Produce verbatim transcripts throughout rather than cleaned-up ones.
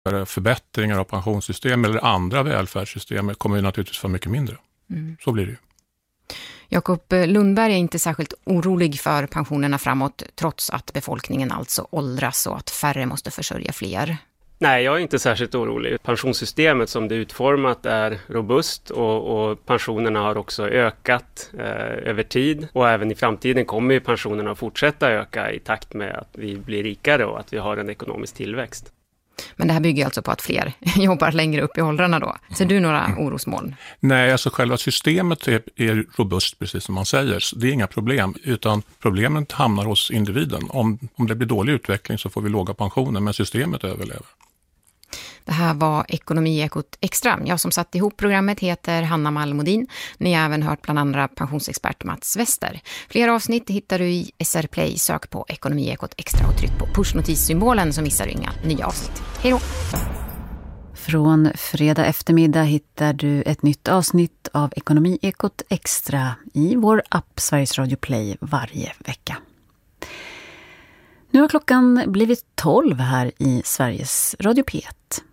förbättringar av pensionssystem eller andra välfärdssystem kommer ju naturligtvis vara mycket mindre. Mm. Så blir det ju. Jakob Lundberg är inte särskilt orolig för pensionerna framåt trots att befolkningen alltså åldras och att färre måste försörja fler. Nej, jag är inte särskilt orolig. Pensionssystemet som det är utformat är robust och, och pensionerna har också ökat eh, över tid. Och även i framtiden kommer ju pensionerna att fortsätta öka i takt med att vi blir rikare och att vi har en ekonomisk tillväxt. Men det här bygger alltså på att fler jobbar längre upp i åldrarna då. Ser du några orosmoln? Nej, alltså själva systemet är, är robust precis som man säger. Så det är inga problem, utan problemet hamnar hos individen. Om, om det blir dålig utveckling så får vi låga pensioner, men systemet överlever. Det här var Ekonomiekot Extra. Jag som satt ihop programmet heter Hanna Malmodin. Ni har även hört bland andra pensionsexpert Mats Wester. Fler avsnitt hittar du i S R Play. Sök på Ekonomiekot Extra och tryck på pushnotis-symbolen så missar du inga nya avsnitt. Hej då! Från fredag eftermiddag hittar du ett nytt avsnitt av Ekonomiekot Extra i vår app Sveriges Radio Play varje vecka. Nu har klockan blivit tolv här i Sveriges Radio P ett.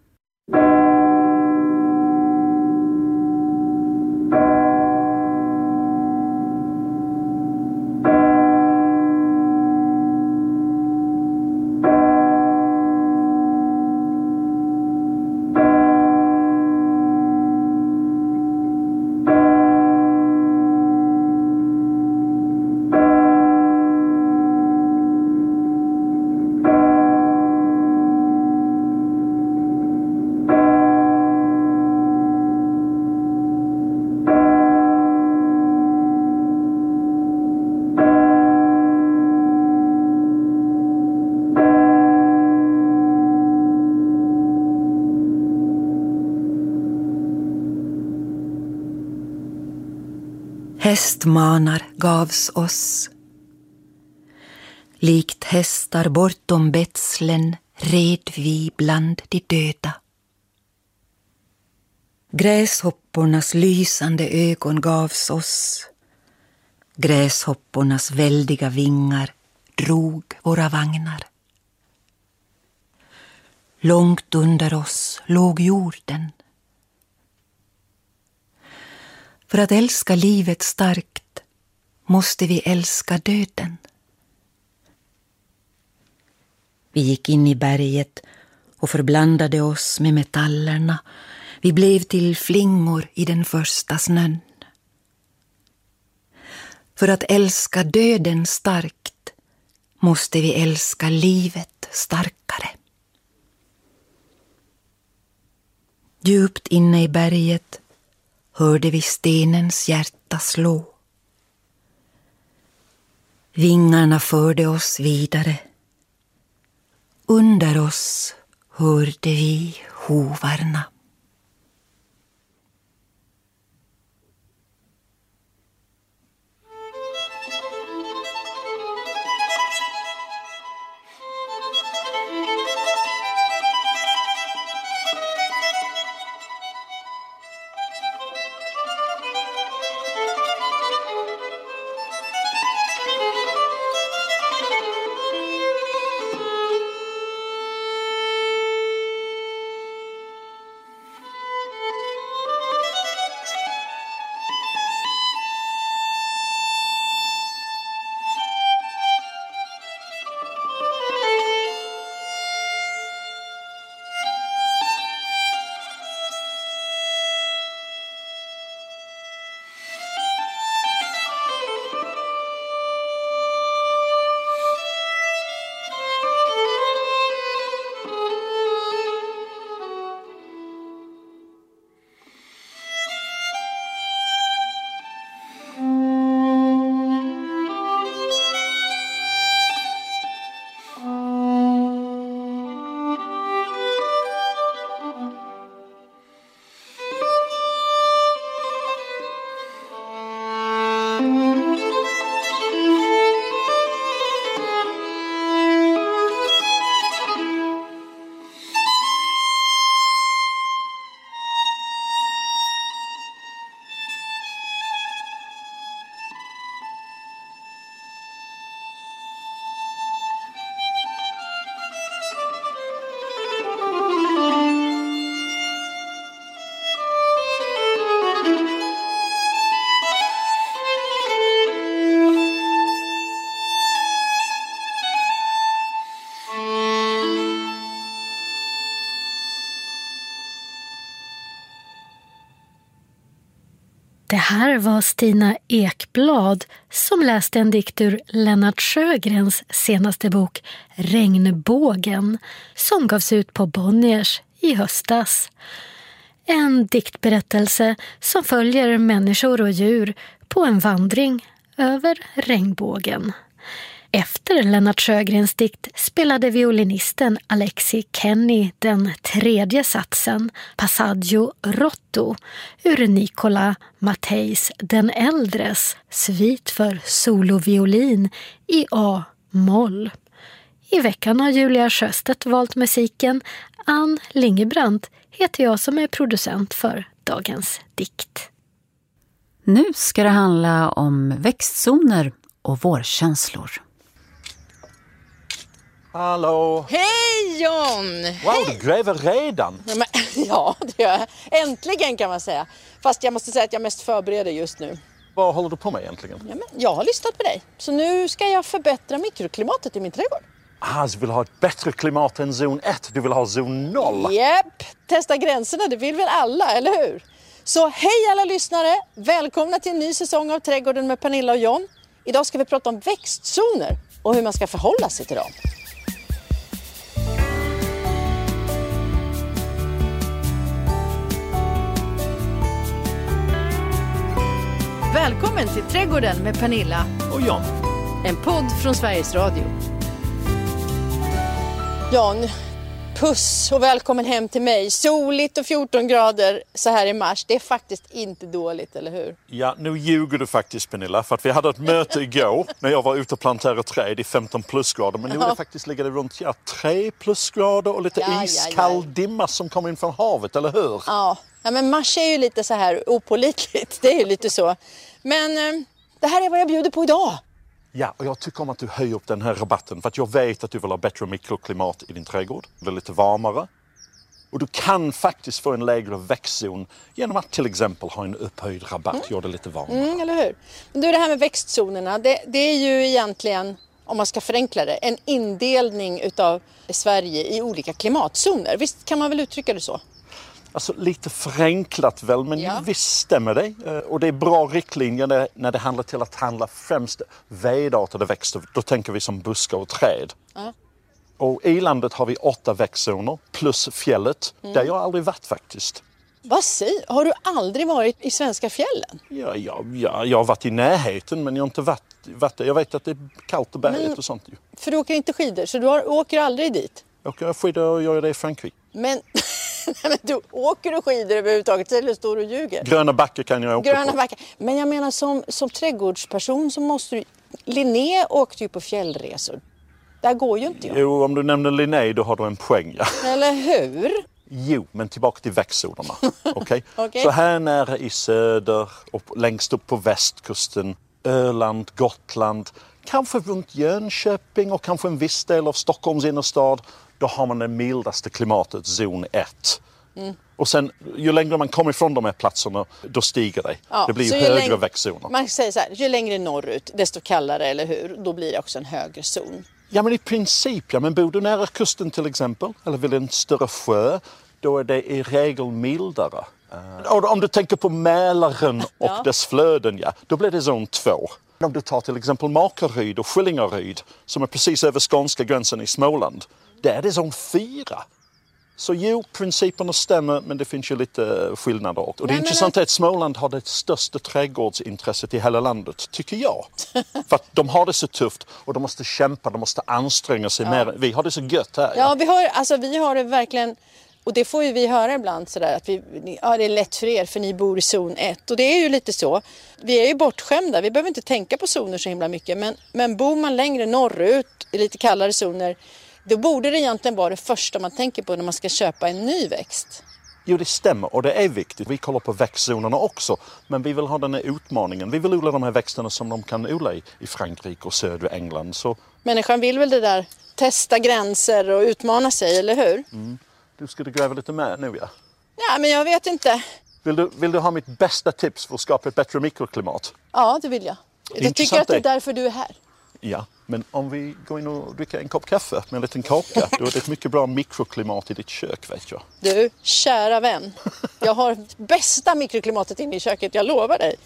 Hästmanar gavs oss. Likt hästar bortom betslen red vi bland de döda. Gräshoppornas lysande ögon gavs oss. Gräshoppornas väldiga vingar drog våra vagnar. Långt under oss låg jorden. För att älska livet starkt måste vi älska döden. Vi gick in i berget och förblandade oss med metallerna. Vi blev till flingor i den första snön. För att älska döden starkt måste vi älska livet starkare. Djupt inne i berget hörde vi stenens hjärta slå. Vingarna förde oss vidare. Under oss hörde vi hovarna. Det här var Stina Ekblad som läste en dikt ur Lennart Sjögrens senaste bok Regnbågen som gavs ut på Bonniers i höstas. En diktberättelse som följer människor och djur på en vandring över regnbågen. Efter Lennart Sjögrens dikt spelade violinisten Alexi Kenny den tredje satsen, Passaggio Rotto, ur Nicola Matteis den äldres svit för soloviolin i A-moll. I veckan har Julia Sjöstedt valt musiken. Ann Lingebrandt heter jag som är producent för dagens dikt. Nu ska det handla om växtzoner och vårkänslor. Hallå! Hej John! Wow, Hej. Du gräver redan! Ja, men, ja, det gör jag. Äntligen kan man säga. Fast jag måste säga att jag mest förbereder just nu. Vad håller du på med egentligen? Ja, men jag har lyssnat på dig. Så nu ska jag förbättra mikroklimatet i min trädgård. Ah, du vill ha ett bättre klimat än zon ett. Du vill ha zon noll. Japp, testa gränserna. Det vill väl alla, eller hur? Så hej alla lyssnare. Välkomna till en ny säsong av Trädgården med Pernilla och John. Idag ska vi prata om växtzoner och hur man ska förhålla sig till dem. Välkommen till Trädgården med Pernilla och John. En podd från Sveriges Radio. John, puss och välkommen hem till mig. Soligt och fjorton grader så här i mars. Det är faktiskt inte dåligt, eller hur? Ja, nu ljuger du faktiskt, Pernilla. För att vi hade ett möte igår när jag var ute och planterade träd i femton plusgrader. Men nu är det faktiskt liggande runt ja, tre plusgrader och lite ja, iskall ja, ja. dimma som kommer in från havet, eller hur? Ja. Ja, men mars är ju lite så här opålitligt. Det är ju lite så. Men eh, det här är vad jag bjuder på idag. Ja, och jag tycker om att du höjer upp den här rabatten. För att jag vet att du vill ha bättre mikroklimat i din trädgård. Det är lite varmare. Och du kan faktiskt få en lägre växtzon genom att till exempel ha en upphöjd rabatt. Mm. Gör det lite varmare. Mm, eller hur? Men du, det här med växtzonerna. Det, det är ju egentligen, om man ska förenkla det, en indelning utav Sverige i olika klimatzoner. Visst kan man väl uttrycka det så? Alltså lite förenklat väl, men ja. visst stämmer det. Och det är bra riktlinjer när det handlar till att handla främst vedartade växter. Då tänker vi som buskar och träd. Uh-huh. Och i landet har vi åtta växtzoner plus fjället. Mm. Där jag aldrig varit faktiskt. Vad säger? Har du aldrig varit i svenska fjällen? Ja, ja, ja jag har varit i närheten men jag har inte varit, varit där. Jag vet att det är kallt och berget men, och sånt. För du åker inte skidor så du har, åker aldrig dit? Jag åker skidor och gör det i Frankrike. Men... men du åker du skidor överhuvudtaget eller står du och ljuger? Gröna backar kan jag åka Gröna på. Backar. Men jag menar som, som trädgårdsperson så måste du... Linné åkte ju på fjällresor. Där går ju inte jag. Jo, om du nämner Linné då har du en poäng. Ja. Eller hur? Jo, men tillbaka till växtzonerna. Okay? Okay. Så här nära i söder och längst upp på västkusten, Öland, Gotland, kanske runt Jönköping och kanske en viss del av Stockholms innerstad. Då har man det mildaste klimatet, zon ett. Mm. Och sen, ju längre man kommer ifrån de här platserna, då stiger det. Ja, det blir ju högre längre, växtzoner. Man säger så här, ju längre norrut, desto kallare, eller hur? Då blir det också en högre zon. Ja, men i princip, ja. Men bor du nära kusten till exempel, eller vid en större sjö, då är det i regel mildare. Uh, och om du tänker på Mälaren och ja. dess flöden, ja, då blir det zon två. Om du tar till exempel Makaryd och Skillingaryd, som är precis över skånska gränsen i Småland, där är det zon fyra. Så jo, principerna stämmer, men det finns ju lite skillnader. Och det Nej, intressanta men... är att Småland har det största trädgårdsintresset i hela landet, tycker jag. För att de har det så tufft och de måste kämpa, de måste anstränga sig ja. mer. Vi har det så gött här. Ja, ja vi, har, alltså, vi har det verkligen, och det får ju vi höra ibland sådär, att vi, ja, det är lätt för er för ni bor i zon ett. Och det är ju lite så. Vi är ju bortskämda, vi behöver inte tänka på zoner så himla mycket. Men, men bor man längre norrut i lite kallare zoner, då borde det egentligen vara det första man tänker på när man ska köpa en ny växt. Jo, det stämmer och det är viktigt. Vi kollar på växtzonerna också. Men vi vill ha den här utmaningen. Vi vill odla de här växterna som de kan odla i, i Frankrike och södra England. Så... Människan vill väl det där, testa gränser och utmana sig, eller hur? Mm. Du skulle gräva lite med nu, ja. Ja, men jag vet inte. Vill du, vill du ha mitt bästa tips för att skapa ett bättre mikroklimat? Ja, det vill jag. Jag tycker att det är därför du är här. Ja. Men om vi går in och dricker en kopp kaffe med en liten kaka, då är det ett mycket bra mikroklimat i ditt kök, vet jag. Du, kära vän. Jag har bästa mikroklimatet inne i köket, jag lovar dig.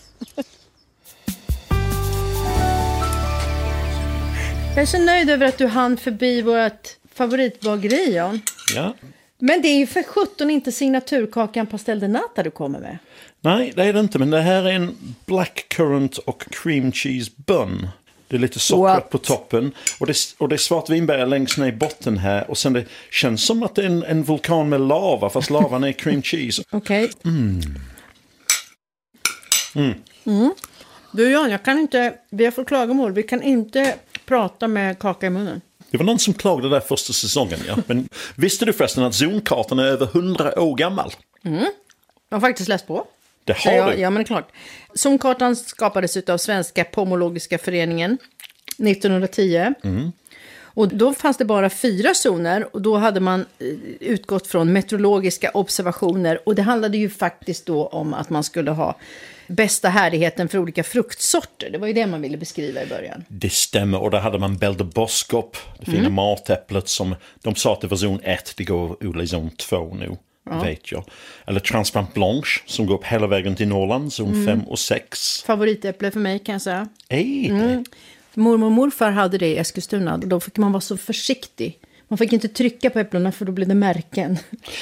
Jag är så nöjd över att du hann förbi vårt favoritbageri, Jan. Ja. Men det är ju för sjutton inte signaturkakan pastel de nata du kommer med. Nej, det är det inte, men det här är en blackcurrant och cream cheese bun. Det är lite sockrat What? på toppen. Och det, och det är svartvinbär längst ner i botten här. Och sen det känns som att det är en, en vulkan med lava, fast lavan är cream cheese. Okej. Okay. Mm. Mm. Mm. Du Jan, jag kan inte, vi har fått klagomål, vi kan inte prata med kaka i munnen. Det var någon som klagade där första säsongen, ja. Men visste du förresten att zonkartan är över hundra år gammal? Mm. Jag har faktiskt läst på. Det har ja, du? Ja, men det är klart. Zonkartan skapades av Svenska pomologiska föreningen nittonhundratio. Mm. Och då fanns det bara fyra zoner och då hade man utgått från meteorologiska observationer. Och det handlade ju faktiskt då om att man skulle ha bästa härdigheten för olika fruktsorter. Det var ju det man ville beskriva i början. Det stämmer, och där hade man Belle de Boskop, det fina mm. matäpplet som de sa att det var zon ett, det går att odla i zon två nu. Ja. Vet jag. Eller Transplant Blanche som går upp hela vägen till Norrland, zon mm. fem och sex. Favoritäpple för mig kan jag säga. Ej, mm. Mormor och morfar hade det i Eskilstuna. Då fick man vara så försiktig. Man fick inte trycka på äpplena för då blev det märken.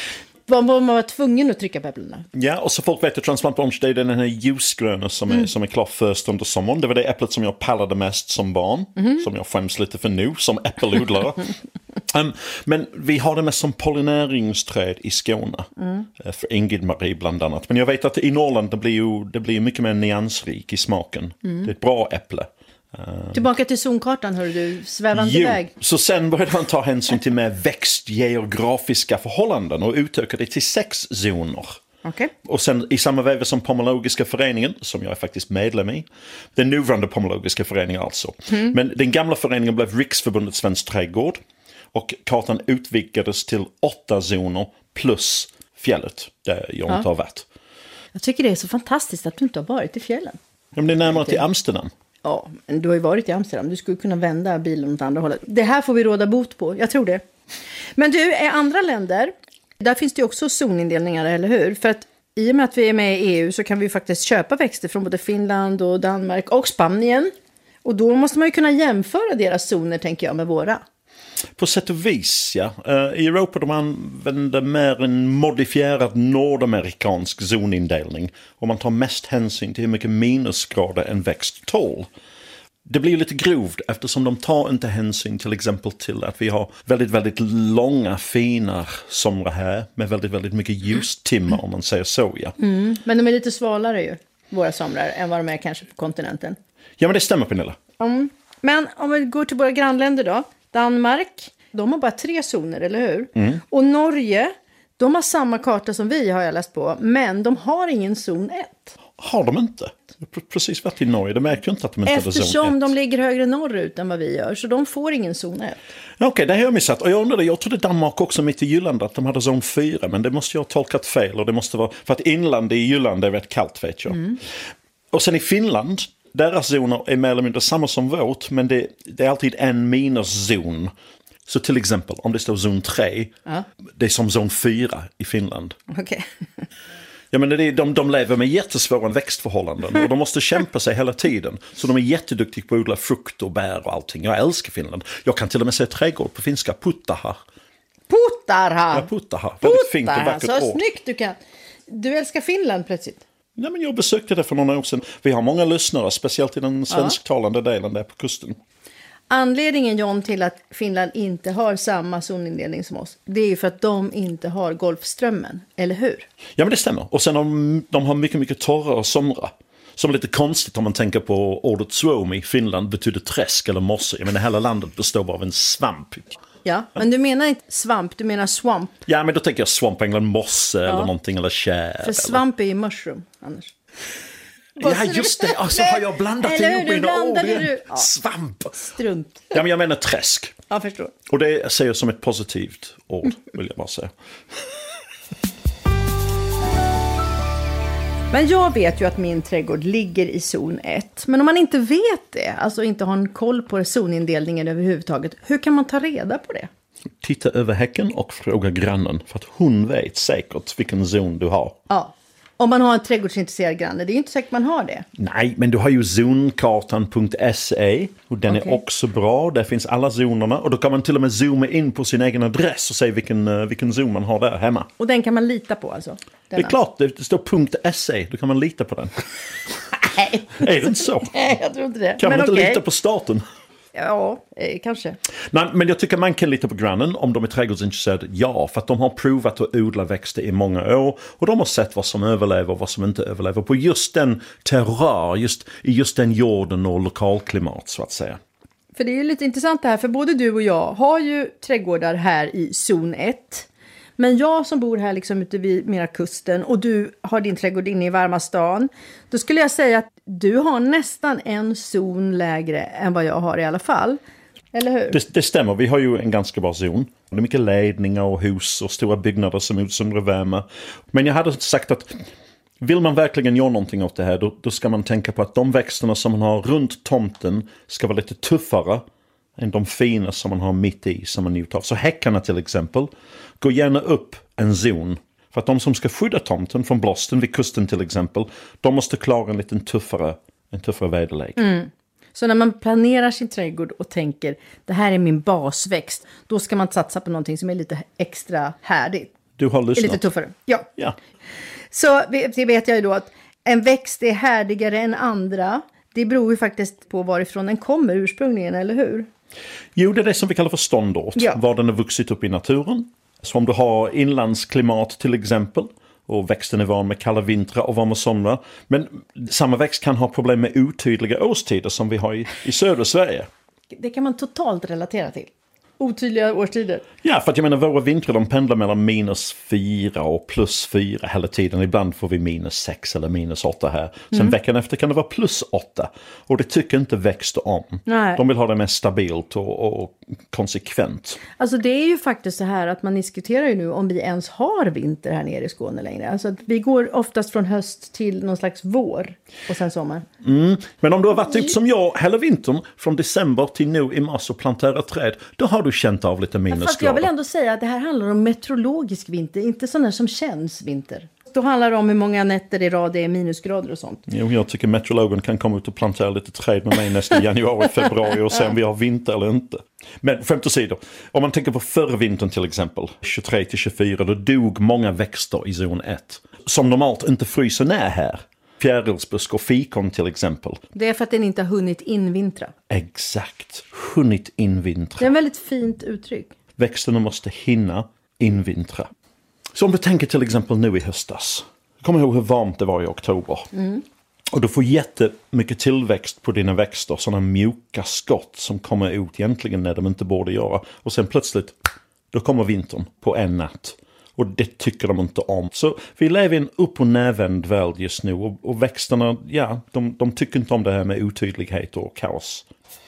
Man var tvungen att trycka på äpplena. Ja, och så folk vet att Transplant Blanche, det är den här ljusgröna som är, mm. som är klar först under sommaren. Det var det äpplet som jag pallade mest som barn. Mm. Som jag skäms lite för nu, som äppelodlare. um, men vi har det mest som pollineringsträd i Skåne. Mm. För Ingrid Marie bland annat. Men jag vet att i Norrland det blir ju det blir mycket mer nyansrik i smaken. Mm. Det är ett bra äpple. Uh, Tillbaka till zonkartan, hör du, svävande jo, väg. Så sen började man ta hänsyn till mer växtgeografiska förhållanden och utökade det till sex zoner. Okay. Och sen i samma veva som Pomologiska föreningen, som jag är faktiskt medlem i, den nuvarande Pomologiska föreningen alltså. Mm. Men den gamla föreningen blev Riksförbundet Svensk trädgård och kartan utvidgades till åtta zoner plus fjället där jag ja. inte har varit. Jag tycker det är så fantastiskt att du inte har varit i fjällen. Ja, men det är närmare till Amsterdam. Ja, men du har ju varit i Amsterdam. Du skulle kunna vända bilen åt andra hållet. Det här får vi råda bot på, jag tror det. Men du, är andra länder, där finns det ju också zonindelningar, eller hur? För att i och med att vi är med i E U så kan vi ju faktiskt köpa växter från både Finland och Danmark och Spanien. Och då måste man ju kunna jämföra deras zoner, tänker jag, med våra. På sätt och vis, ja. I Europa de använder mer en modifierad nordamerikansk zonindelning. Och man tar mest hänsyn till hur mycket minusgrader en växt tål. Det blir lite grovt eftersom de tar inte hänsyn till exempel till att vi har väldigt, väldigt långa, fina somrar här. Med väldigt, väldigt mycket ljustimmar om man säger så, ja. Mm, men de är lite svalare ju, våra somrar, än vad de är kanske på kontinenten. Ja, men det stämmer, Pernilla. Mm. Men om vi går till våra grannländer då. Danmark, de har bara tre zoner, eller hur? Mm. Och Norge, de har samma karta som vi, har jag läst på. Men de har ingen zon ett. Har de inte? Precis varit i Norge, de märker ju inte att de inte hade zon ett. Eftersom de ligger högre norrut än vad vi gör, så de får ingen zon ett. Okej, okay, det har jag missat. Och jag undrade, jag trodde Danmark också mitt i Jylland att de hade zon fyra. Men det måste jag ha tolkat fel. Och det måste vara, för att inland i Jylland är rätt kallt, vet jag. Mm. Och sen i Finland, deras zoner är mer eller mindre samma som vårt, men det, det är alltid en minuszon. Så till exempel, om det står zon tre, ja. Det är som zon fyra i Finland. Okej. Okay. Ja, men det är, de, de lever med jättesvåra växtförhållanden och de måste kämpa sig hela tiden. Så de är jätteduktiga på att odla frukt och bär och allting. Jag älskar Finland. Jag kan till och med säga trädgård på finska, puttaha. Puttaha? Ja, puttaha. Väldigt fint och vackert så ord. Snyggt du kan. Du älskar Finland plötsligt. Nej, men jag besökte det för några år sedan. Vi har många lyssnare, speciellt i den svensktalande delen där på kusten. Anledningen, John, till att Finland inte har samma zonindelning som oss, det är ju för att de inte har Golfströmmen, eller hur? Ja, men det stämmer. Och sen de, de har mycket, mycket torrare somrar. Som är lite konstigt om man tänker på ordet Suomi i Finland betyder träsk eller mosse. Jag menar, hela landet består bara av en svamp. Ja, men du menar inte svamp, du menar swamp. Ja, men då tänker jag swamp, eller mosse ja. Eller någonting, eller kär. För svamp är ju mushroom, annars. Ja, just det. Alltså har jag blandat ihop mina ord igen. Ja. Svamp. Strunt. Ja, men jag menar träsk. Ja, förstår. Och det säger jag som ett positivt ord, vill jag bara säga. Men jag vet ju att min trädgård ligger i zon ett. Men om man inte vet det, alltså inte har en koll på zonindelningen överhuvudtaget, hur kan man ta reda på det? Titta över häcken och fråga grannen, för att hon vet säkert vilken zon du har. Ja, om man har en trädgårdsintresserad granne, det är ju inte säkert man har det. Nej, men du har ju zonkartan punkt se och den okay. är också bra. Där finns alla zonerna och då kan man till och med zooma in på sin egen adress och se vilken, vilken zon man har där hemma. Och den kan man lita på alltså? Denna. Det är klart, det står .se, då kan man lita på den. Nej. Är det inte så? Nej, jag tror inte det. Kan men man inte okay. lita på staten? Ja, eh, kanske. Nej, men jag tycker man kan lita på grannen om de är trädgårdsintresserade. Ja, för att de har provat att odla växter i många år. Och de har sett vad som överlever och vad som inte överlever. På just den terroir, just, i just den jorden och lokalklimat så att säga. För det är ju lite intressant det här. För både du och jag har ju trädgårdar här i zon ett. Men jag som bor här liksom ute vid mera kusten och du har din trädgård inne i varma stan. Då skulle jag säga att du har nästan en zon lägre än vad jag har i alla fall. Eller hur? Det, det stämmer, vi har ju en ganska bra zon. Det är mycket ledningar och hus och stora byggnader som utsöndrar värme. Men jag hade sagt att vill man verkligen göra någonting åt det här då, då ska man tänka på att de växterna som man har runt tomten ska vara lite tuffare än de fina som man har mitt i som man njuter av. Så häckarna till exempel, gå gärna upp en zon. För att de som ska skydda tomten från blåsten vid kusten till exempel, de måste klara en lite tuffare, en tuffare väderlek. Mm. Så när man planerar sin trädgård och tänker, det här är min basväxt, då ska man satsa på någonting som är lite extra härdigt. Du har lyssnat. Lite tuffare, ja. ja. Så det vet jag ju då att en växt är härdigare än andra. Det beror ju faktiskt på varifrån den kommer ursprungligen, eller hur? Jo, det är det som vi kallar för ståndort. Ja. Var den har vuxit upp i naturen. Så om du har inlandsklimat till exempel och växten är van med kalla vintrar och varma somrar. Men samma växt kan ha problem med otydliga årstider som vi har i, i södra Sverige. Det kan man totalt relatera till. Otydliga årstider. Ja, för att jag menar våra vintrar de pendlar mellan minus fyra och plus fyra hela tiden. Ibland får vi minus sex eller minus åtta här. Sen mm. veckan efter kan det vara plus åtta. Och det tycker inte växter om. Nej. De vill ha det mer stabilt och, och konsekvent. Alltså det är ju faktiskt så här att man diskuterar ju nu om vi ens har vinter här nere i Skåne längre. Alltså att vi går oftast från höst till någon slags vår och sen sommar. Mm. Men om du har varit ute som jag hela vintern från december till nu i mars och planterat träd, då har du känt av lite minusgrader. Fast jag vill ändå säga att det här handlar om meteorologisk vinter, inte sån här som känns vinter. Då handlar det om hur många nätter i rad det är minusgrader och sånt. Jo, jag tycker meteorologen kan komma ut och plantera lite träd med mig nästa januari, februari och se om vi har vinter eller inte. Men skämt åsido, om man tänker på förra vintern till exempel, tjugotre till tjugofyra, då dog många växter i zon ett. Som normalt inte fryser ner här. Fjärilsbusk och fikon till exempel. Det är för att den inte har hunnit invintra. Exakt, hunnit invintra. Det är en väldigt fint uttryck. Växterna måste hinna invintra. Så om du tänker till exempel nu i höstas. Kom ihåg hur varmt det var i oktober. Mm. Och du får jättemycket tillväxt på dina växter. Sådana mjuka skott som kommer ut egentligen när de inte borde göra. Och sen plötsligt, då kommer vintern på en natt. Och det tycker de inte om. Så vi lever i en upp- och nervänd värld just nu. Och, och växterna, ja, de, de tycker inte om det här med otydlighet och kaos.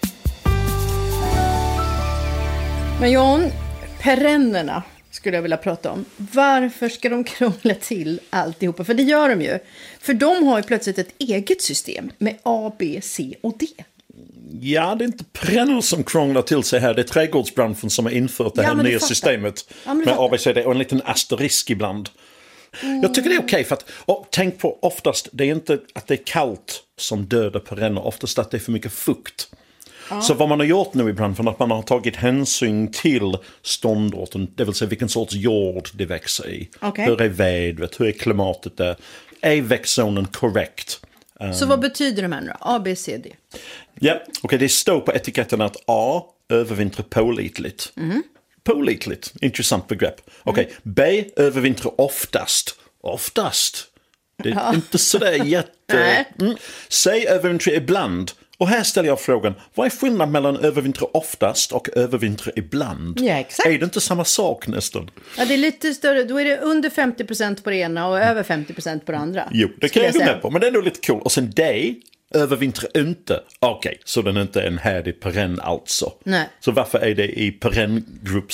Men Jan, perennerna skulle jag vilja prata om. Varför ska de krångla till alltihopa? För det gör de ju. För de har ju plötsligt ett eget system med A, B, C och D. Ja, det är inte perenner som krånglar till sig här. Det är trädgårdsbranschen som har infört det här ja, nya systemet ja, med A, B, C, D och en liten asterisk ibland. Mm. Jag tycker det är okej okay för att, och tänk på oftast, det är inte att det är kallt som dödar perenner. Oftast att det är för mycket fukt. Ja. Så vad man har gjort nu i branschen är att man har tagit hänsyn till ståndorten, det vill säga vilken sorts jord det växer i. Okay. Hur är vädret, hur är klimatet där? Är växtzonen korrekt? Så vad betyder de här nu? A, B, C, D? Ja, okej, okay, det står på etiketten att A övervintrar pålitligt. Mm. Pålitligt, intressant begrepp. Okej, okay, mm. B övervintrar oftast. Oftast. Det är ja. inte sådär jätte... mm. C övervintrar ibland. Och här ställer jag frågan, vad är skillnaden mellan övervintrar oftast och övervintrar ibland? Ja, exakt. Är det inte samma sak nästan? Ja, det är lite större. Då är det under femtio procent på det ena och över femtio procent på det andra. Jo, det kan jag gå med på. Men det är nog lite cool. Och sen D övervintrar inte. Okej, okay, så den är inte en härdig perenn alltså. Nej. Så varför är det i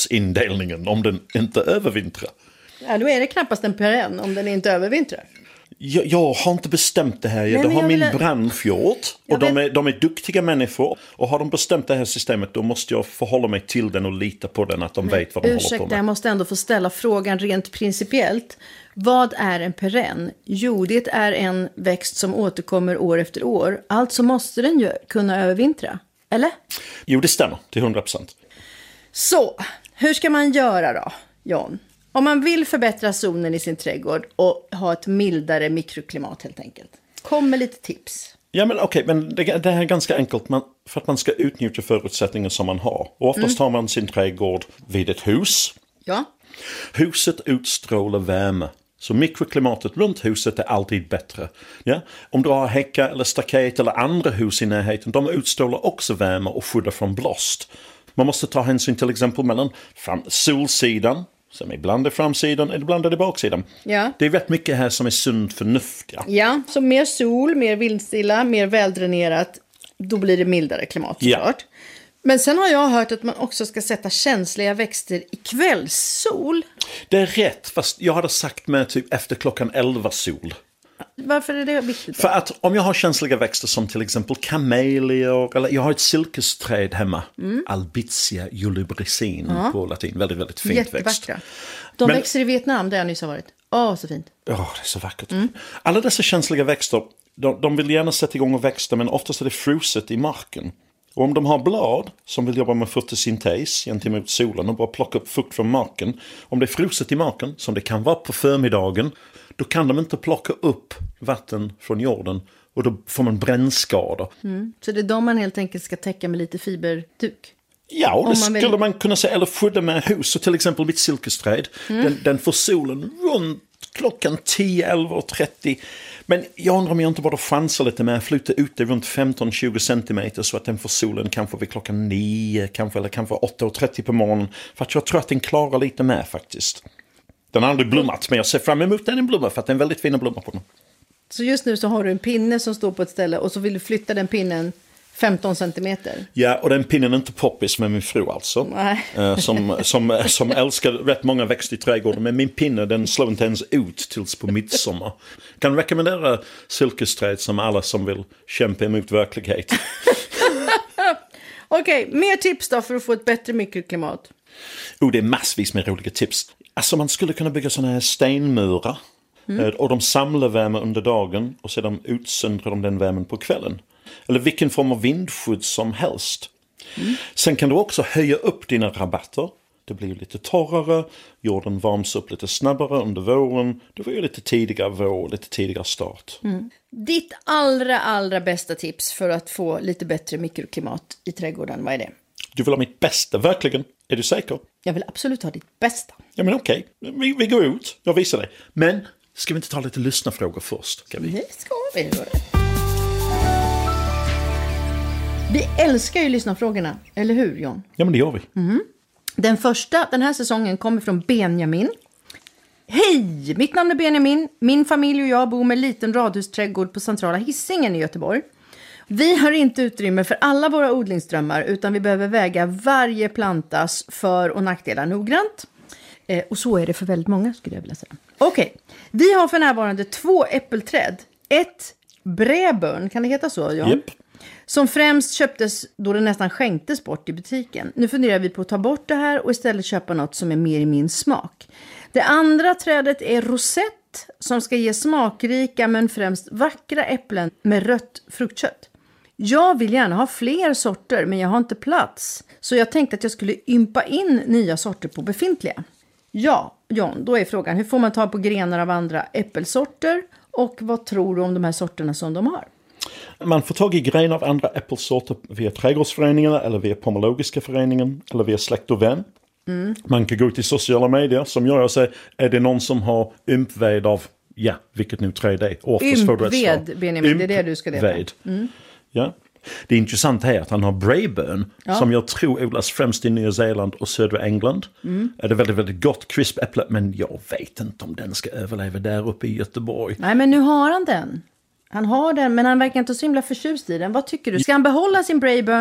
perenngruppsindelningen om den inte övervintrar? Ja, då är det knappast en perenn om den inte övervintrar. Jag, jag har inte bestämt det här. Nej, det har min vill... bransch gjort. Och de är, de är duktiga människor. Och har de bestämt det här systemet, då måste jag förhålla mig till den och lita på den, att de Men, vet vad de ursäkta, håller på med. Jag måste ändå få ställa frågan rent principiellt. Vad är en perenn? Jo, det är en växt som återkommer år efter år. Alltså måste den ju kunna övervintra. Eller? Jo, det stämmer till hundra procent. Så, hur ska man göra då, John? Om man vill förbättra zonen i sin trädgård och ha ett mildare mikroklimat helt enkelt. Kom med lite tips. Ja, men okej, okay, men det, det här är ganska enkelt. Man, för att man ska utnyttja förutsättningar som man har. Och oftast mm. har man sin trädgård vid ett hus. Ja. Huset utstrålar värme. Så mikroklimatet runt huset är alltid bättre. Ja? Om du har häckar eller staket eller andra hus i närheten, de utstrålar också värme och skyddar från blåst. Man måste ta hänsyn till exempel mellan fram, solsidan, som ibland är framsidan, eller ibland är det baksidan. Ja. Det är rätt mycket här som är sunt förnuft. Ja, ja, så mer sol, mer vindstilla, mer väldränerat, då blir det mildare klimat såklart. Ja. Men sen har jag hört att man också ska sätta känsliga växter i kvällssol. Det är rätt, fast jag hade sagt med typ efter klockan elva sol. Varför är det viktigt då? För att om jag har känsliga växter som till exempel kamelior, eller jag har ett silkesträd hemma. Mm. Albizia julibrissin ja. på latin. Väldigt, väldigt fint växt. Jättevackra. De Men, växer i Vietnam där jag nyss har varit. Åh, oh, så fint. Ja, oh, det är så vackert. Mm. Alla dessa känsliga växter, de, de vill gärna sätta igång och växa, men oftast är det fruset i marken. Och om de har blad som vill jobba med fotosyntes gentemot solen och bara plocka upp fukt från marken. Om det är fruset i marken, som det kan vara på förmiddagen, då kan de inte plocka upp vatten från jorden. Och då får man brännskador. Mm. Så det är de man helt enkelt ska täcka med lite fiberduk? Ja, och det man skulle vill... man kunna säga. Eller skydda med hus. Så till exempel mitt silkesträd. Mm. Den, den får solen runt klockan tio, elva och trettio. Men jag undrar om jag inte bara chansar lite med att flytta ut det runt femton till tjugo centimeter så att den får solen kanske vid klockan nio, kanske, eller kanske åtta och trettio på morgonen. För att jag tror att den klarar lite mer faktiskt. Den har aldrig blommat, men jag ser fram emot den blomma för att den är väldigt fina blommor på den. Så just nu så har du en pinne som står på ett ställe och så vill du flytta den pinnen femton centimeter. Ja, och den pinnen är inte poppis med min fru alltså. Nej. Eh, som, som, som älskar rätt många växter i trädgården. Men min pinne, den slår inte ens ut tills på midsommar. Kan rekommendera silkesträd som alla som vill kämpa emot verklighet. Okej, okay, mer tips då för att få ett bättre mikroklimat? Oh, det är massvis med roliga tips. Alltså man skulle kunna bygga såna här stenmurar. Mm. Och de samlar värme under dagen och sedan utsöndrar de den värmen på kvällen. Eller vilken form av vindskydd som helst. Mm. Sen kan du också höja upp dina rabatter. Det blir lite torrare, jorden varms upp lite snabbare under våren. Det får ju lite tidigare vår, lite tidigare start. Mm. Ditt allra, allra bästa tips för att få lite bättre mikroklimat i trädgården, vad är det? Du vill ha mitt bästa, verkligen? Är du säker? Jag vill absolut ha ditt bästa. Ja, men okej. Okay. Vi, vi går ut, jag visar dig. Men ska vi inte ta lite lyssnarfrågor först? Ska vi? Det ska vi. Vi älskar ju lyssnarfrågorna, eller hur John? Ja, men det gör vi. Mm. Den första, den här säsongen, kommer från Benjamin. Hej! Mitt namn är Benjamin. Min familj och jag bor med en liten radhusträdgård på centrala Hisingen i Göteborg. Vi har inte utrymme för alla våra odlingsströmmar utan vi behöver väga varje plantas för- och nackdelar noggrant. Eh, och så är det för väldigt många skulle jag vilja säga. Okej, okay. Vi har för närvarande två äppelträd. Ett Braeburn, kan det heta så John? Yep. Som främst köptes då det nästan skänktes bort i butiken. Nu funderar vi på att ta bort det här och istället köpa något som är mer i min smak. Det andra trädet är Rosette som ska ge smakrika men främst vackra äpplen med rött fruktkött. Jag vill gärna ha fler sorter men jag har inte plats. Så jag tänkte att jag skulle ympa in nya sorter på befintliga. Ja, John, då är frågan hur får man ta på grenar av andra äppelsorter och vad tror du om de här sorterna som de har? Man får tag i grenar av andra äppelsorter via trädgårdsföreningarna eller via pomologiska föreningen eller via släkt och vän. Mm. Man kan gå ut i sociala medier som gör och säga, är det någon som har ympved av, ja, vilket nu träd är? Ympved, Benjamin, det är det du ska veta. Mm. Ja. Det är intressant här att han har Braeburn ja. som jag tror odlas främst i Nya Zeeland och södra England. Mm. Det är väldigt, väldigt gott crisp äpple, men jag vet inte om den ska överleva där uppe i Göteborg. Nej, men nu har han den. Han har den, men han verkar inte så himla förtjust i den. Vad tycker du? Ska han behålla sin Braeburn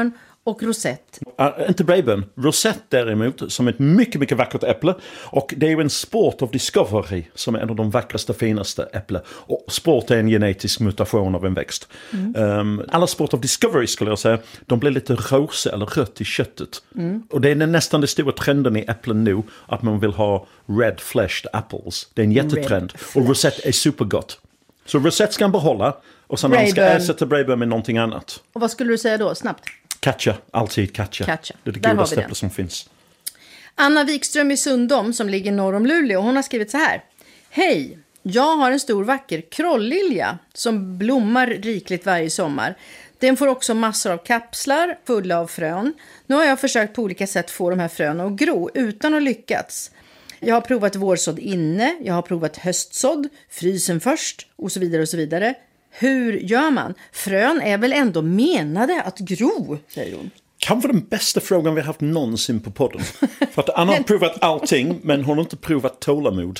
och rosett. Uh, inte Braeburn. Rosett däremot som ett mycket, mycket vackert äpple. Och det är ju en sport of discovery som är en av de vackraste, finaste äpplen. Och sport är en genetisk mutation av en växt. Mm. Um, alla sport of discovery skulle jag säga, de blir lite rosa eller rött i köttet. Mm. Och det är nästan den stora trenden i äpplen nu, att man vill ha red fleshed apples. Det är en jättetrend. Och rosett är supergott. Så rosett ska man behålla. Och sen man ska ersätta Braeburn med någonting annat. Och vad skulle du säga då, snabbt? Katja, alltid katja. katja. Det är det godaste äpplet som finns. Anna Wikström i Sundom som ligger norr om Luleå, hon har skrivit så här. Hej, jag har en stor vacker krolllilja som blommar rikligt varje sommar. Den får också massor av kapslar fulla av frön. Nu har jag försökt på olika sätt få de här frön att gro utan att lyckas. Jag har provat vårsådd inne, jag har provat höstsådd, frysen först och så vidare och så vidare. Hur gör man? Frön är väl ändå menade att gro, säger hon. Kanske den bästa frågan vi har haft någonsin på podden. För att Anna har provat allting, men hon har inte provat tålamod.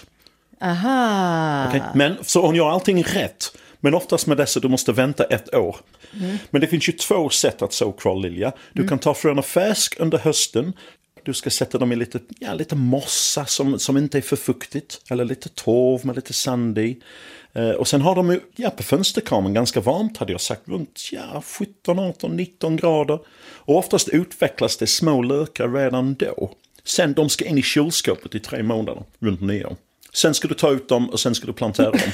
Aha. Okay? Men, så hon gör allting rätt. Men oftast med dessa, du måste vänta ett år. Mm. Men det finns ju två sätt att så krolllilja. Du mm. kan ta fröna färsk under hösten. Du ska sätta dem i lite, ja, lite mossa som, som inte är för fuktigt. Eller lite torv med lite sand i. Uh, och sen har de ju, ja, på fönsterkamen ganska varmt hade jag sagt. Runt ja, sjutton, arton, nitton grader. Och oftast utvecklas det små lökar redan då. Sen de ska in i kylskåpet i tre månader runt nyår. Sen ska du ta ut dem och sen ska du plantera dem.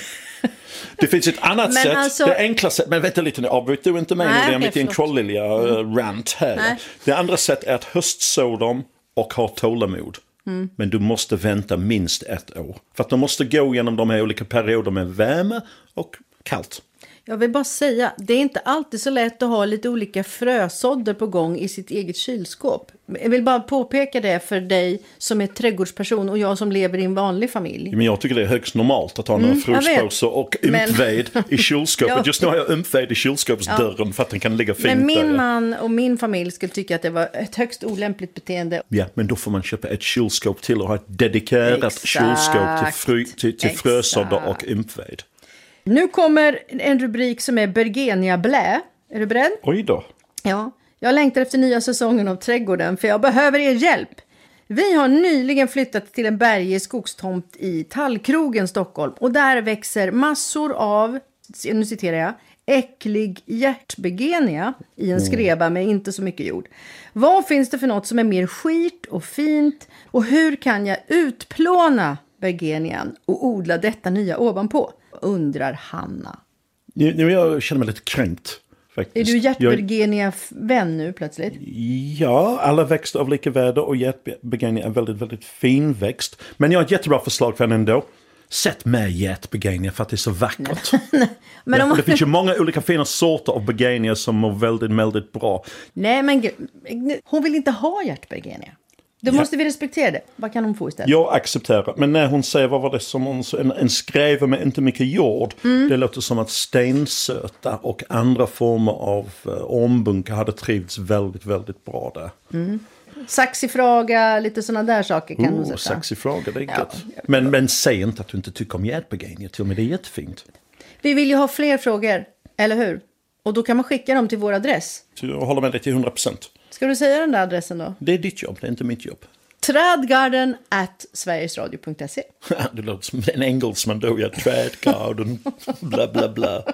Det finns ett annat men sätt, alltså... det enkla sätt, men vänta lite nu, avbryt du inte mig nu, det är mitt i en krolllilja-rant här. Nej. Det andra sätt är att höstså dem och ha tålamod. Mm. Men du måste vänta minst ett år. För att de måste gå igenom de här olika perioder med värme och kallt. Jag vill bara säga, det är inte alltid så lätt att ha lite olika frösådder på gång i sitt eget kylskåp. Jag vill bara påpeka det för dig som är trädgårdsperson och jag som lever i en vanlig familj. Men jag tycker det är högst normalt att ha några mm, frusspåsar och ympved men... i kylskåpet. ja. Just nu har jag ympved i kylskåpsdörren ja. För att den kan ligga fint där. Men min där, man och min familj skulle tycka att det var ett högst olämpligt beteende. Ja, men då får man köpa ett kylskåp till och ha ett dedikerat Exakt. kylskåp till, fry, till, till frösådder och ympved. Nu kommer en rubrik som är Bergenia blä. Är du beredd? Oj då. Ja, jag längtar efter nya säsongen av trädgården för jag behöver er hjälp. Vi har nyligen flyttat till en bergig skogstomt i Tallkrogen, Stockholm. Och där växer massor av, nu citerar jag, äcklig hjärtbegenia i en skreva med inte så mycket jord. Vad finns det för något som är mer skit och fint? Och hur kan jag utplåna bergenian och odla detta nya ovanpå? Undrar Hanna. Nu, nu jag känner mig lite kränkt. Faktiskt. Är du hjärtbergenia-vän nu plötsligt? Ja, alla växter av lika värde och hjärtbergenia är väldigt, väldigt fin växt. Men jag har ett jättebra förslag för henne ändå. Sätt med hjärtbergenia för att det är så vackert. men om... Det finns ju många olika fina sorter av bergenia som mår väldigt, väldigt bra. Nej, men hon vill inte ha hjärtbergenia. Då ja. måste vi respektera det. Vad kan hon få istället? Jag accepterar. Men när hon säger vad var det som hon, en, en skräva med inte mycket jord. Mm. Det låter som att stensöta och andra former av uh, ormbunkar hade trivts väldigt, väldigt bra där. Mm. Saxifraga, lite sådana där saker kan oh, hon sätta. Saxifraga, det är ja, gött. Men, men säg inte att du inte tycker om hjärtbergenia. Till och med det är jättefint. Vi vill ju ha fler frågor, eller hur? Och då kan man skicka dem till vår adress. Så jag håller med dig till hundra procent. Ska du säga den där adressen då? Det är ditt jobb, det är inte mitt jobb. Trädgarden at sverigesradio punkt se. Det låter som en engelsman då, ja, trädgarden, bla bla bla.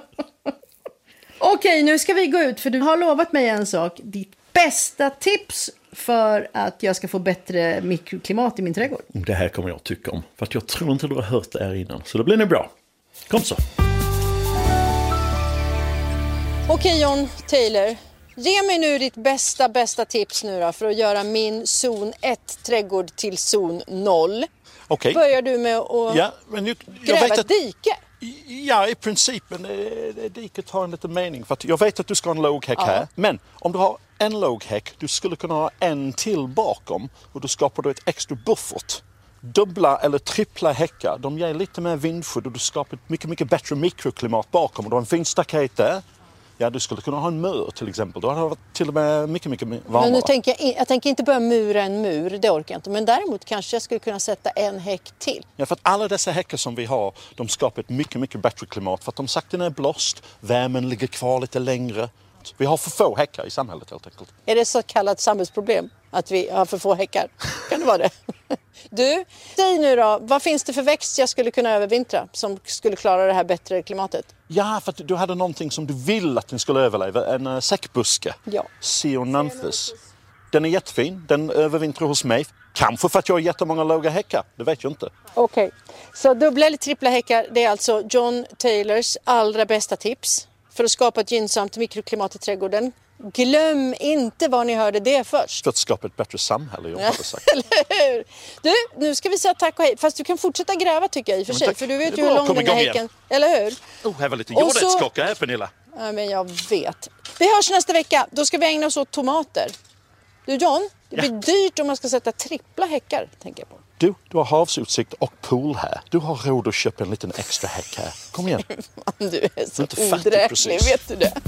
Okej, nu ska vi gå ut för du har lovat mig en sak. Ditt bästa tips för att jag ska få bättre mikroklimat i min trädgård. Det här kommer jag tycka om, för att jag tror inte du har hört det här innan. Så det blir nog bra. Kom så. Okej John Taylor. Ge mig nu ditt bästa, bästa tips nu då för att göra min zon ett trädgård till zon noll. Okej. Börjar du med att ja, men jag, jag gräva vet att, ett dike? Ja, i principen. Diket har en liten mening. För att jag vet att du ska ha en låghäck ja. här. Men om du har en låghäck, du skulle kunna ha en till bakom. Och då skapar du ett extra buffert. Dubbla eller trippla häckar, de ger lite mer vindskydd och du skapar ett mycket, mycket bättre mikroklimat bakom. Och du har en fin staket där. Ja, du skulle kunna ha en mur till exempel. Då hade det varit till och med mycket, mycket varmare. Men nu tänker jag, jag tänker inte börja mura en mur, det orkar jag inte. Men däremot kanske jag skulle kunna sätta en häck till. Ja, för att alla dessa häckar som vi har, de skapar ett mycket, mycket bättre klimat. För att de sakta är blåst, värmen ligger kvar lite längre. Vi har för få häckar i samhället helt enkelt. Är det så kallat samhällsproblem att vi har för få häckar? Kan det vara det? Du, säg nu då, vad finns det för växt jag skulle kunna övervintra som skulle klara det här bättre klimatet? Ja, för att du hade någonting som du vill att den skulle överleva. En uh, säckbuske. Ja. Ceonanthes. Den är jättefin. Den övervintrar hos mig. Kanske för att jag har jättemånga låga häckar. Det vet jag inte. Okej, okay. Så dubbla eller trippla häckar, det är alltså John Taylors allra bästa tips för att skapa ett gynnsamt mikroklimat i trädgården. Glöm inte vad ni hörde det först. För att skapa ett bättre samhälle, jag hade sagt. Eller hur? Du, nu ska vi säga tack och hej. Fast du kan fortsätta gräva tycker jag i och för sig. För du vet ju hur lång den här häcken. Igen. Eller hur? Oh, här var lite jordärtskocka här, Pernilla. Ja, men jag vet. Vi hörs nästa vecka. Då ska vi ägna oss åt tomater. Du John, det blir ja. dyrt om man ska sätta trippla häckar, tänker jag på. Du, du har havsutsikt och pool här. Du har råd att köpa en liten extra häck här. Kom igen. Du är så odräklig, vet du det?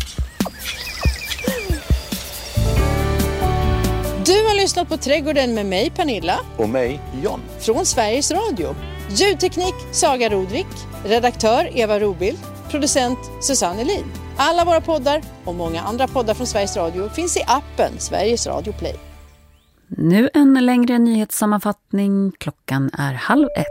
Du har lyssnat på Trädgården med mig, Pernilla. Och mig, John. Från Sveriges Radio. Ljudteknik, Saga Rodrik. Redaktör, Eva Robild. Producent, Susanne Elin. Alla våra poddar och många andra poddar från Sveriges Radio finns i appen Sveriges Radio Play. Nu en längre nyhetssammanfattning. Klockan är halv ett.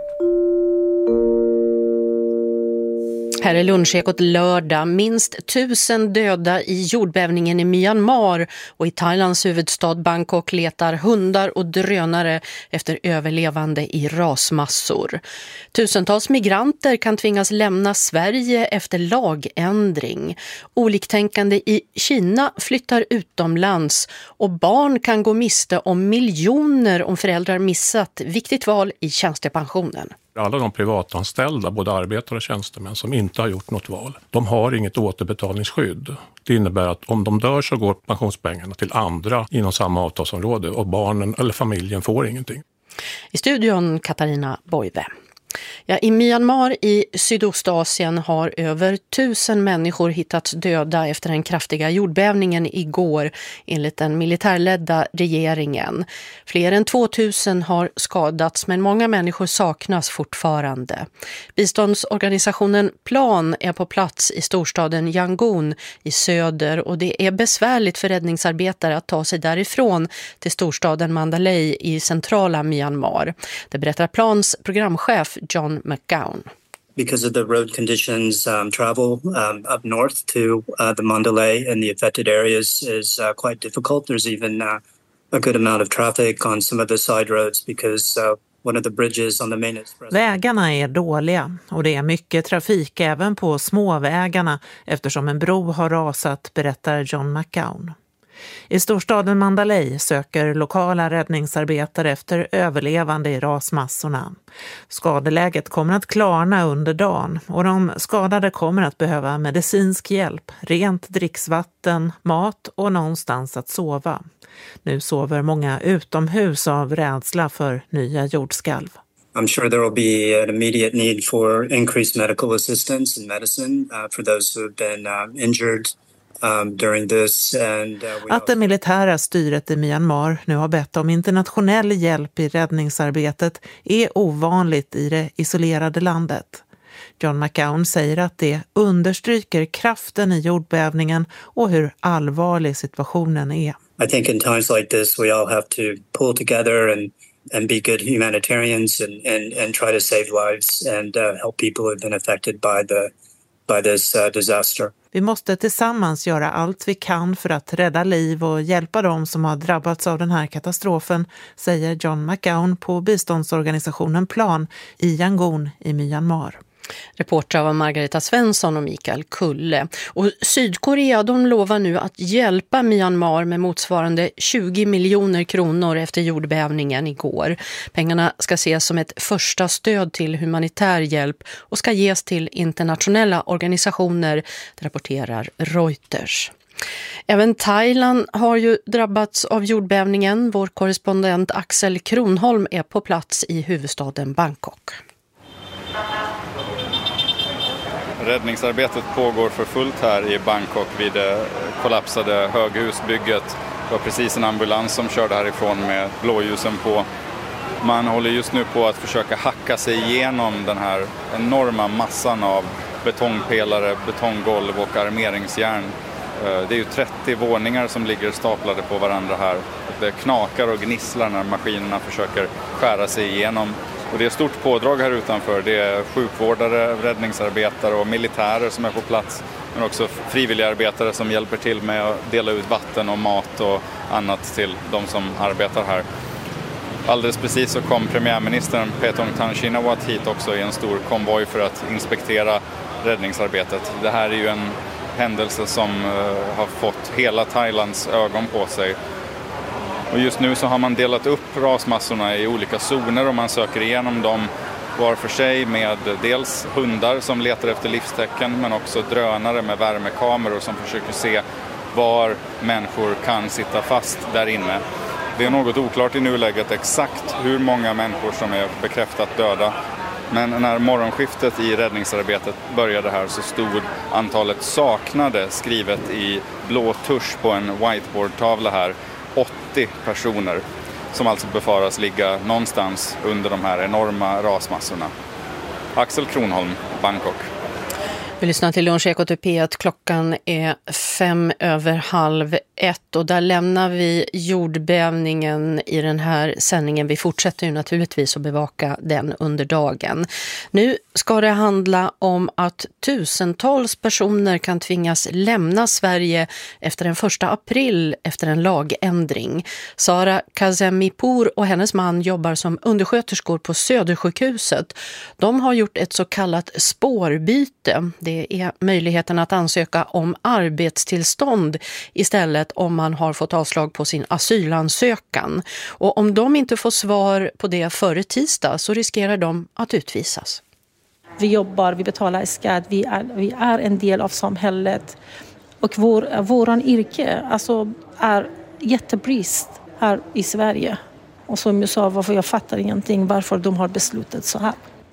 Här är lunchekot lördag. Minst tusen döda i jordbävningen i Myanmar och i Thailands huvudstad Bangkok letar hundar och drönare efter överlevande i rasmassor. Tusentals migranter kan tvingas lämna Sverige efter lagändring. Oliktänkande i Kina flyttar utomlands och barn kan gå miste om miljoner om föräldrar missat viktigt val i tjänstepensionen. Alla de privatanställda, både arbetare och tjänstemän som inte har gjort något val, de har inget återbetalningsskydd. Det innebär att om de dör så går pensionspengarna till andra inom samma avtalsområde och barnen eller familjen får ingenting. I studion Katarina Boive. Ja, i Myanmar i Sydostasien har över tusen människor hittats döda efter den kraftiga jordbävningen igår enligt den militärledda regeringen. Fler än tvåtusen har skadats men många människor saknas fortfarande. Biståndsorganisationen Plan är på plats i storstaden Yangon i söder och det är besvärligt för räddningsarbetare att ta sig därifrån till storstaden Mandalay i centrala Myanmar. Det berättar Plans programchef John McGowan. Because of the road conditions, um, travel um, up north to uh, the Mandalay and the affected areas is uh, quite difficult. There's even uh, a good amount of traffic on some of the side roads because uh, one of the bridges on the main express. Vägarna är dåliga och det är mycket trafik även på småvägarna eftersom en bro har rasat, berättar John McGowan. I storstaden Mandalay söker lokala räddningsarbetare efter överlevande i rasmassorna. Skadeläget kommer att klarna under dagen och de skadade kommer att behöva medicinsk hjälp, rent dricksvatten, mat och någonstans att sova. Nu sover många utomhus av rädsla för nya jordskalv. I'm sure there will be an immediate need for increased medical assistance and medicine uh, for those who have been uh, injured. Um, during this and, uh, att det militära styret i Myanmar nu har bett om internationell hjälp i räddningsarbetet är ovanligt i det isolerade landet. John McGowan säger att det understryker kraften i jordbävningen och hur allvarlig situationen är. I think in times like this we all have to pull together and and be good humanitarians and and and try to save lives and uh, help people who have been affected by the by this uh, disaster. Vi måste tillsammans göra allt vi kan för att rädda liv och hjälpa dem som har drabbats av den här katastrofen, säger John McGowan på biståndsorganisationen Plan i Yangon i Myanmar. Reportrar var Margareta Svensson och Mikael Kulle. Och Sydkorea de lovar nu att hjälpa Myanmar med motsvarande tjugo miljoner kronor efter jordbävningen igår. Pengarna ska ses som ett första stöd till humanitär hjälp och ska ges till internationella organisationer, rapporterar Reuters. Även Thailand har ju drabbats av jordbävningen. Vår korrespondent Axel Kronholm är på plats i huvudstaden Bangkok. Räddningsarbetet pågår för fullt här i Bangkok vid det kollapsade höghusbygget. Det var precis en ambulans som körde härifrån med blåljusen på. Man håller just nu på att försöka hacka sig igenom den här enorma massan av betongpelare, betonggolv och armeringsjärn Det är ju trettio våningar som ligger staplade på varandra här. Det knakar och gnisslar när maskinerna försöker skära sig igenom. Och det är stort pådrag här utanför. Det är sjukvårdare, räddningsarbetare och militärer som är på plats. Men också frivilliga arbetare som hjälper till med att dela ut vatten och mat och annat till de som arbetar här. Alldeles precis så kom premiärministern Paetongtarn Shinawatra hit också i en stor konvoj för att inspektera räddningsarbetet. Det här är ju en händelse som har fått hela Thailands ögon på sig. Och just nu så har man delat upp rasmassorna i olika zoner och man söker igenom dem var för sig med dels hundar som letar efter livstecken men också drönare med värmekameror som försöker se var människor kan sitta fast där inne. Det är något oklart i nuläget exakt hur många människor som är bekräftat döda. Men när morgonskiftet i räddningsarbetet började här så stod antalet saknade skrivet i blå tusch på en whiteboardtavla här. åttio personer som alltså befaras ligga någonstans under de här enorma rasmassorna. Axel Kronholm, Bangkok. Vi lyssnar till Lunchekot i P ett. Klockan är fem över halv ett och där lämnar vi jordbävningen i den här sändningen. Vi fortsätter ju naturligtvis att bevaka den under dagen. Nu ska det handla om att tusentals personer kan tvingas lämna Sverige efter den första april efter en lagändring. Sara Kazemipur och hennes man jobbar som undersköterskor på Södersjukhuset. De har gjort ett så kallat spårbyte. Det är möjligheten att ansöka om arbetstillstånd istället om man har fått avslag på sin asylansökan. Och om de inte får svar på det före tisdag så riskerar de att utvisas. Vi jobbar, vi betalar skatt, vi är, vi är en del av samhället. Och vår, våran yrke alltså, är jättebrist här i Sverige. Och som jag sa, varför jag fattar ingenting varför de har beslutat så här.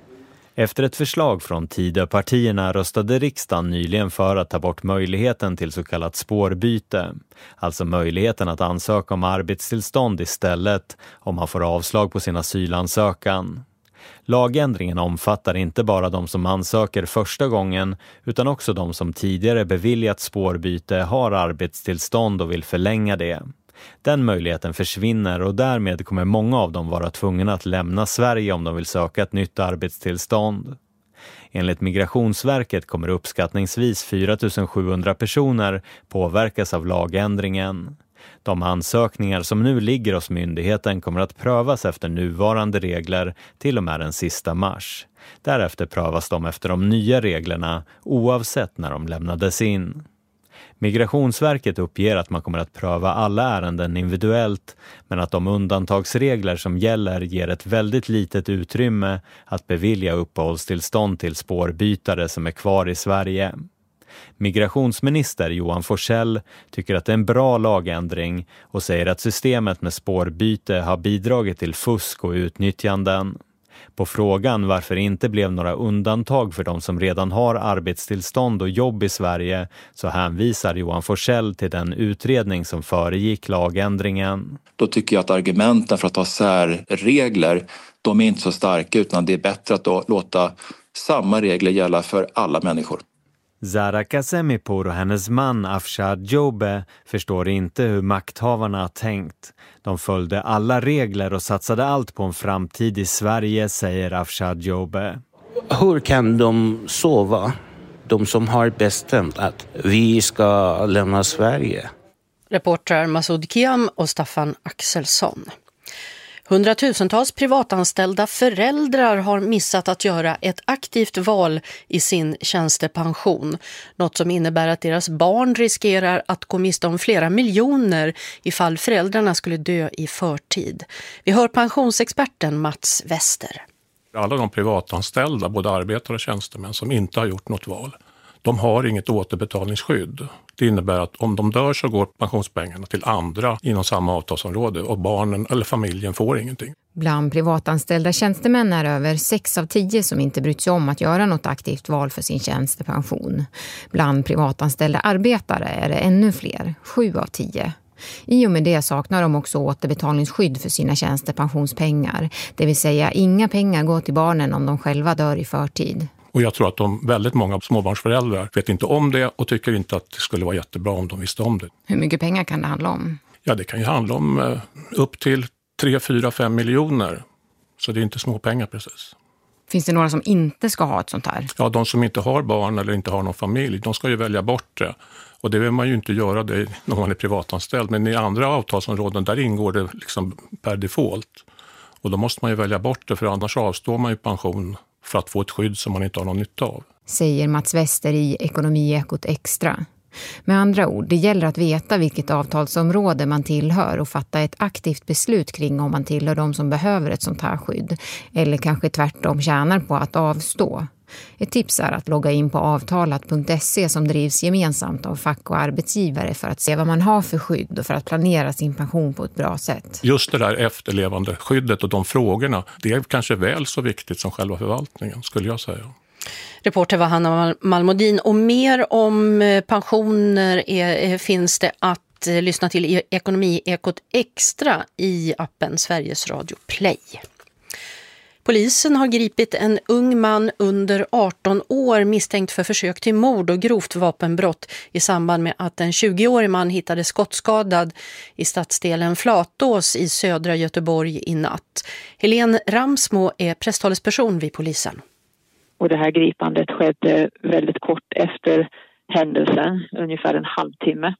Efter ett förslag från Tidöpartierna röstade riksdagen nyligen för att ta bort möjligheten till så kallat spårbyte. Alltså möjligheten att ansöka om arbetstillstånd istället om man får avslag på sin asylansökan. Lagändringen omfattar inte bara de som ansöker första gången utan också de som tidigare beviljat spårbyte har arbetstillstånd och vill förlänga det. Den möjligheten försvinner och därmed kommer många av dem vara tvungna att lämna Sverige om de vill söka ett nytt arbetstillstånd. Enligt Migrationsverket kommer uppskattningsvis fyra tusen sjuhundra personer påverkas av lagändringen. De ansökningar som nu ligger hos myndigheten kommer att prövas efter nuvarande regler till och med den sista mars. Därefter prövas de efter de nya reglerna oavsett när de lämnades in. Migrationsverket uppger att man kommer att pröva alla ärenden individuellt men att de undantagsregler som gäller ger ett väldigt litet utrymme att bevilja uppehållstillstånd till spårbytare som är kvar i Sverige. Migrationsminister Johan Forssell tycker att det är en bra lagändring och säger att systemet med spårbyte har bidragit till fusk och utnyttjanden. På frågan varför det inte blev några undantag för de som redan har arbetstillstånd och jobb i Sverige så hänvisar Johan Forssell till den utredning som föregick lagändringen. Då tycker jag att argumenten för att ha särregler, de är inte så starka utan det är bättre att då låta samma regler gälla för alla människor. Zara Kazemipur och hennes man Afshad Jobe förstår inte hur makthavarna har tänkt. De följde alla regler och satsade allt på en framtid i Sverige, säger Afshad Jobe. Hur kan de sova? De som har bestämt att vi ska lämna Sverige. Reportrar Masoud Kiam och Staffan Axelsson. Hundratusentals privatanställda föräldrar har missat att göra ett aktivt val i sin tjänstepension. Något som innebär att deras barn riskerar att gå miste om flera miljoner ifall föräldrarna skulle dö i förtid. Vi hör pensionsexperten Mats Wester. Alla de privatanställda, både arbetare och tjänstemän som inte har gjort något val, de har inget återbetalningsskydd. Det innebär att om de dör så går pensionspengarna till andra inom samma avtalsområde och barnen eller familjen får ingenting. Bland privatanställda tjänstemän är över sex av tio som inte brytt sig om att göra något aktivt val för sin tjänstepension. Bland privatanställda arbetare är det ännu fler, sju av tio. I och med det saknar de också återbetalningsskydd för sina tjänstepensionspengar. Det vill säga inga pengar går till barnen om de själva dör i förtid. Och jag tror att de, väldigt många småbarnsföräldrar vet inte om det och tycker inte att det skulle vara jättebra om de visste om det. Hur mycket pengar kan det handla om? Ja, det kan ju handla om eh, upp till tre, fyra, fem miljoner. Så det är inte små pengar precis. Finns det några som inte ska ha ett sånt här? Ja, de som inte har barn eller inte har någon familj, de ska ju välja bort det. Och det vill man ju inte göra det när man är privatanställd. Men i andra avtalsområden där ingår det liksom per default. Och då måste man ju välja bort det, för annars avstår man ju pension för att få ett skydd som man inte har någon nytta av. Säger Mats Wester i Ekonomiekot Extra. Med andra ord, det gäller att veta vilket avtalsområde man tillhör och fatta ett aktivt beslut kring om man tillhör de som behöver ett sånt här skydd. Eller kanske tvärtom tjänar på att avstå. Ett tips är att logga in på avtalat punkt se som drivs gemensamt av fack och arbetsgivare för att se vad man har för skydd och för att planera sin pension på ett bra sätt. Just det där efterlevande skyddet och de frågorna, det är kanske väl så viktigt som själva förvaltningen, skulle jag säga. Reporter var Hanna Malmodin, och mer om pensioner är, finns det att lyssna till i Ekonomiekot Extra i appen Sveriges Radio Play. Polisen har gripit en ung man under arton år misstänkt för försök till mord och grovt vapenbrott i samband med att en tjugoårig man hittades skottskadad i stadsdelen Flatås i södra Göteborg i natt. Helene Ramsmo är presstalesperson vid polisen. Och det här gripandet skedde väldigt kort efter händelsen, ungefär en halvtimme.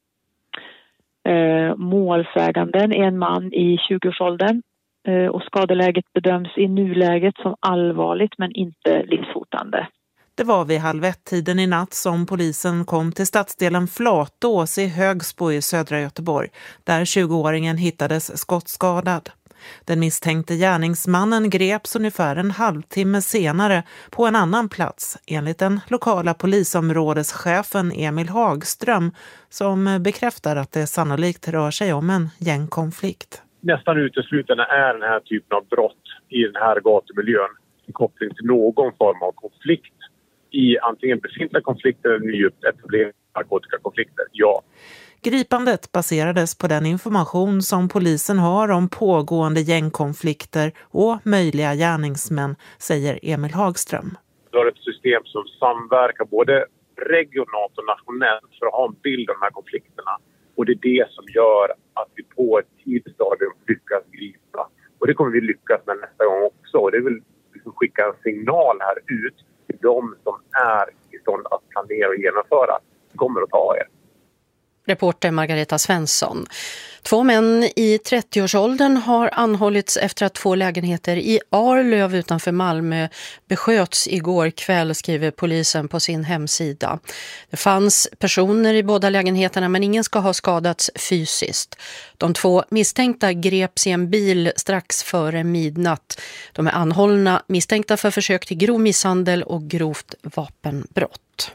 Eh, målsäganden är en man i tjugoårsåldern eh, och skadeläget bedöms i nuläget som allvarligt men inte livshotande. Det var vid halv ett-tiden i natt som polisen kom till stadsdelen Flatås i Högsbo i södra Göteborg, där tjugoåringen hittades skottskadad. Den misstänkte gärningsmannen greps ungefär en halvtimme senare på en annan plats, enligt den lokala polisområdeschefen Emil Hagström, som bekräftar att det sannolikt rör sig om en gängkonflikt. Nästan uteslutande är den här typen av brott i den här gatumiljön en koppling till någon form av konflikt i antingen befintliga konflikter eller nyuppetablerade narkotikakonflikter, ja. Gripandet baserades på den information som polisen har om pågående gängkonflikter och möjliga gärningsmän, säger Emil Hagström. Vi har ett system som samverkar både regionalt och nationellt för att ha en bild av de här konflikterna. Och det är det som gör att vi på ett tidigt stadium lyckas gripa. Och det kommer vi lyckas med nästa gång också. Och det vill liksom skicka en signal här ut till de som är i stånd att planera och genomföra. Det kommer att ta er. Reporter Margareta Svensson. Två män i trettioårsåldern har anhållits efter att två lägenheter i Arlöv utanför Malmö besköts igår kväll, skriver polisen på sin hemsida. Det fanns personer i båda lägenheterna men ingen ska ha skadats fysiskt. De två misstänkta greps i en bil strax före midnatt. De är anhållna misstänkta för försök till grov misshandel och grovt vapenbrott.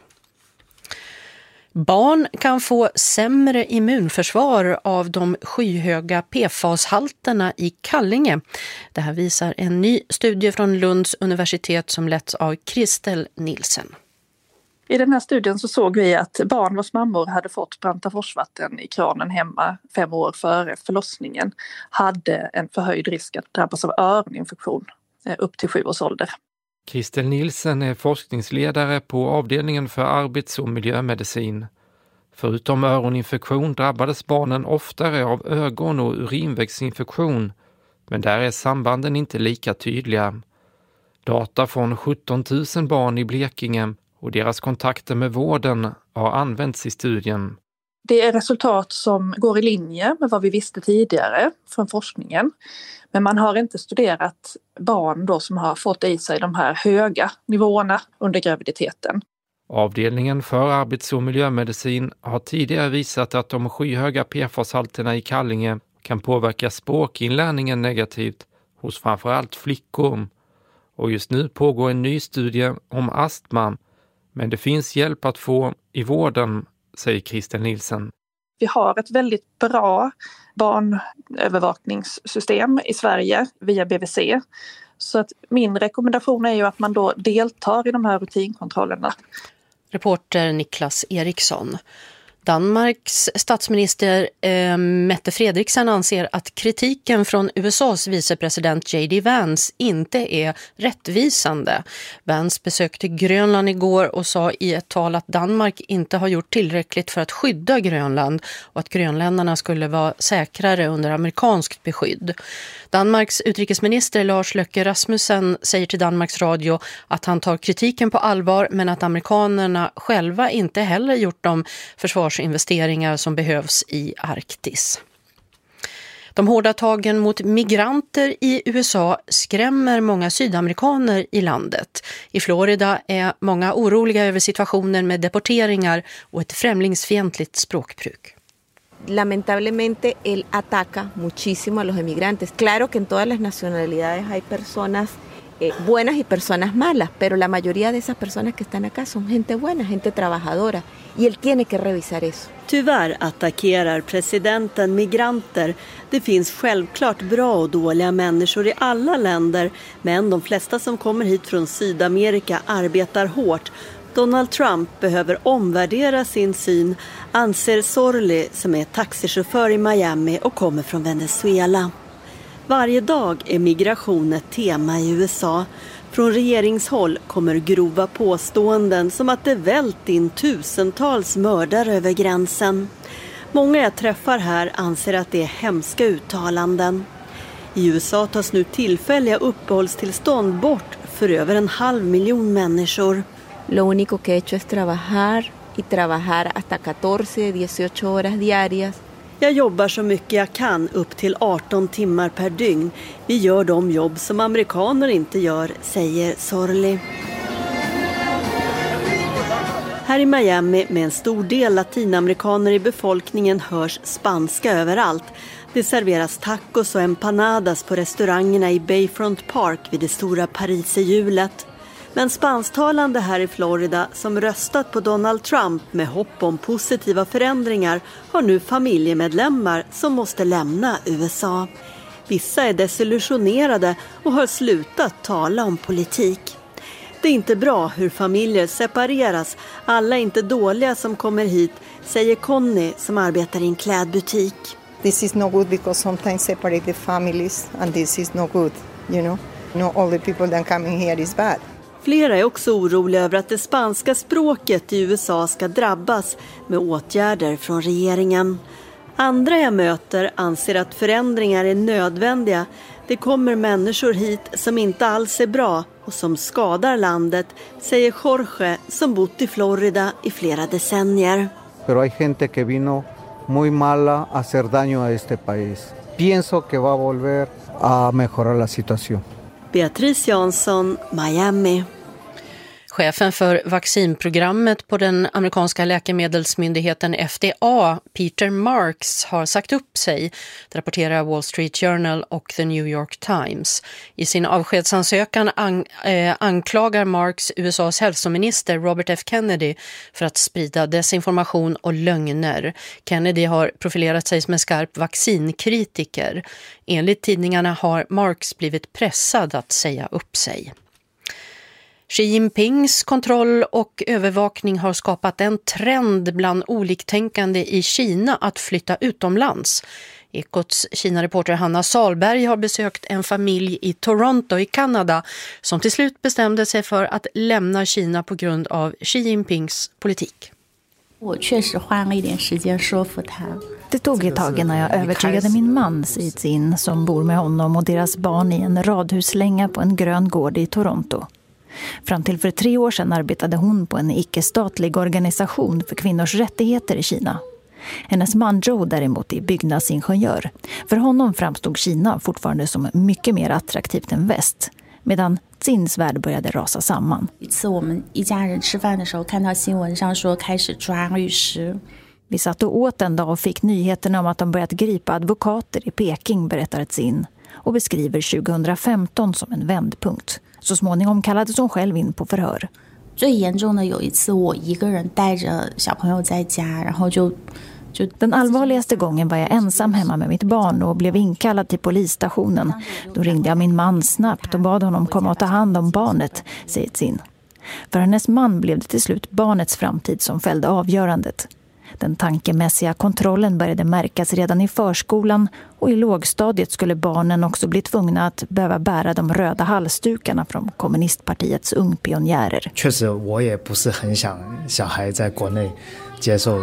Barn kan få sämre immunförsvar av de skyhöga P F A S-halterna i Kallinge. Det här visar en ny studie från Lunds universitet som letts av Kristel Nilsen. I den här studien så såg vi att barn vars mammor hade fått brantaforsvatten i kranen hemma fem år före förlossningen hade en förhöjd risk att drabbas av öroninfektion upp till sju års ålder. Kristel Nilsen är forskningsledare på avdelningen för arbets- och miljömedicin. Förutom öroninfektion drabbades barnen oftare av ögon- och urinvägsinfektion, men där är sambanden inte lika tydliga. Data från sjutton tusen barn i Blekinge och deras kontakter med vården har använts i studien. Det är resultat som går i linje med vad vi visste tidigare från forskningen. Men man har inte studerat barn då som har fått i sig de här höga nivåerna under graviditeten. Avdelningen för arbets- och miljömedicin har tidigare visat att de skyhöga P F A S-halterna i Kallinge kan påverka språkinlärningen negativt hos framförallt flickor. Och just nu pågår en ny studie om astma, men det finns hjälp att få i vården, säger Kristel Nilsen. Vi har ett väldigt bra barnövervakningssystem i Sverige via B V C. Så att min rekommendation är ju att man då deltar i de här rutinkontrollerna. Reporter Niklas Eriksson. Danmarks statsminister eh, Mette Frederiksen anser att kritiken från U S A:s vicepresident J D Vance inte är rättvisande. Vance besökte Grönland igår och sa i ett tal att Danmark inte har gjort tillräckligt för att skydda Grönland och att grönländarna skulle vara säkrare under amerikanskt beskydd. Danmarks utrikesminister Lars Løkke Rasmussen säger till Danmarks Radio att han tar kritiken på allvar, men att amerikanerna själva inte heller gjort de försvarsinvesteringar som behövs i Arktis. De hårda tagen mot migranter i U S A skrämmer många sydamerikaner i landet. I Florida är många oroliga över situationen med deporteringar och ett främlingsfientligt språkbruk. Lamentablemente él ataca muchísimo a los emigrantes. Claro que en todas las nacionalidades hay personas eh, buenas y personas malas, pero la mayoría de esas personas que están acá son gente buena, gente trabajadora, y él tiene que revisar eso. Tyvärr attackerar presidenten migranter. Det finns självklart bra och dåliga människor i alla länder, men de flesta som kommer hit från Sydamerika arbetar hårt. Donald Trump behöver omvärdera sin syn, anser Sorli som är taxichaufför i Miami och kommer från Venezuela. Varje dag är migration ett tema i U S A. Från regeringshåll kommer grova påståenden som att det vält in tusentals mördare över gränsen. Många jag träffar här anser att det är hemska uttalanden. I U S A tas nu tillfälliga uppehållstillstånd bort för över en halv miljon människor. Lo único que he hecho es trabajar y trabajar hasta catorce, dieciocho horas diarias. Jag jobbar så mycket jag kan, upp till arton timmar per dygn. Vi gör de jobb som amerikaner inte gör, säger Sorli. Här i Miami, med en stor del latinamerikaner i befolkningen, hörs spanska överallt. Det serveras tacos och empanadas på restaurangerna i Bayfront Park vid det stora Pariserhjulet. Men spansktalande här i Florida som röstat på Donald Trump med hopp om positiva förändringar har nu familjemedlemmar som måste lämna U S A. Vissa är desillusionerade och har slutat tala om politik. Det är inte bra hur familjer separeras. Alla är inte dåliga som kommer hit, säger Connie som arbetar i en klädbutik. This is no good because sometimes separate the families and this is no good, you know. Not all the people that coming here is bad. Flera är också oroliga över att det spanska språket i U S A ska drabbas med åtgärder från regeringen. Andra jag möter anser att förändringar är nödvändiga. Det kommer människor hit som inte alls är bra och som skadar landet, säger Jorge som bott i Florida i flera decennier. Pero hay gente que vino muy mala a hacer daño a este país. Pienso que va a volver a mejorar la situación. Beatrice Jansson, Miami. Chefen för vaccinprogrammet på den amerikanska läkemedelsmyndigheten F D A, Peter Marks, har sagt upp sig, rapporterar Wall Street Journal och The New York Times. I sin avskedsansökan an, eh, anklagar Marks U S A:s hälsominister Robert F. Kennedy för att sprida desinformation och lögner. Kennedy har profilerat sig som en skarp vaccinkritiker. Enligt tidningarna har Marks blivit pressad att säga upp sig. Xi Jinpings kontroll och övervakning har skapat en trend bland oliktänkande i Kina att flytta utomlands. Ekots Kina-reporter Hanna Salberg har besökt en familj i Toronto i Kanada som till slut bestämde sig för att lämna Kina på grund av Xi Jinpings politik. Det tog ett tag innan jag övertygade min man Sizin som bor med honom och deras barn i en radhuslänga på en grön gård i Toronto. Fram till för tre år sedan arbetade hon på en icke-statlig organisation för kvinnors rättigheter i Kina. Hennes man Joe däremot är byggnadsingenjör. För honom framstod Kina fortfarande som mycket mer attraktivt än väst, medan Zins värld började rasa samman. Vi satt och åt en dag och fick nyheterna om att de börjat gripa advokater i Peking, berättar Zin, och beskriver tjugohundrafemton som en vändpunkt. Så småningom kallades hon själv in på förhör. Den allvarligaste gången var jag ensam hemma med mitt barn och blev inkallad till polisstationen. Då ringde jag min man snabbt och bad honom komma och ta hand om barnet, säger Zin. För hennes man blev det till slut barnets framtid som fällde avgörandet. Den tankemässiga kontrollen började märkas redan i förskolan och i lågstadiet skulle barnen också bli tvungna att behöva bära de röda halsdukarna från kommunistpartiets ungpionjärer. 确实我也不是很想小孩在国内接受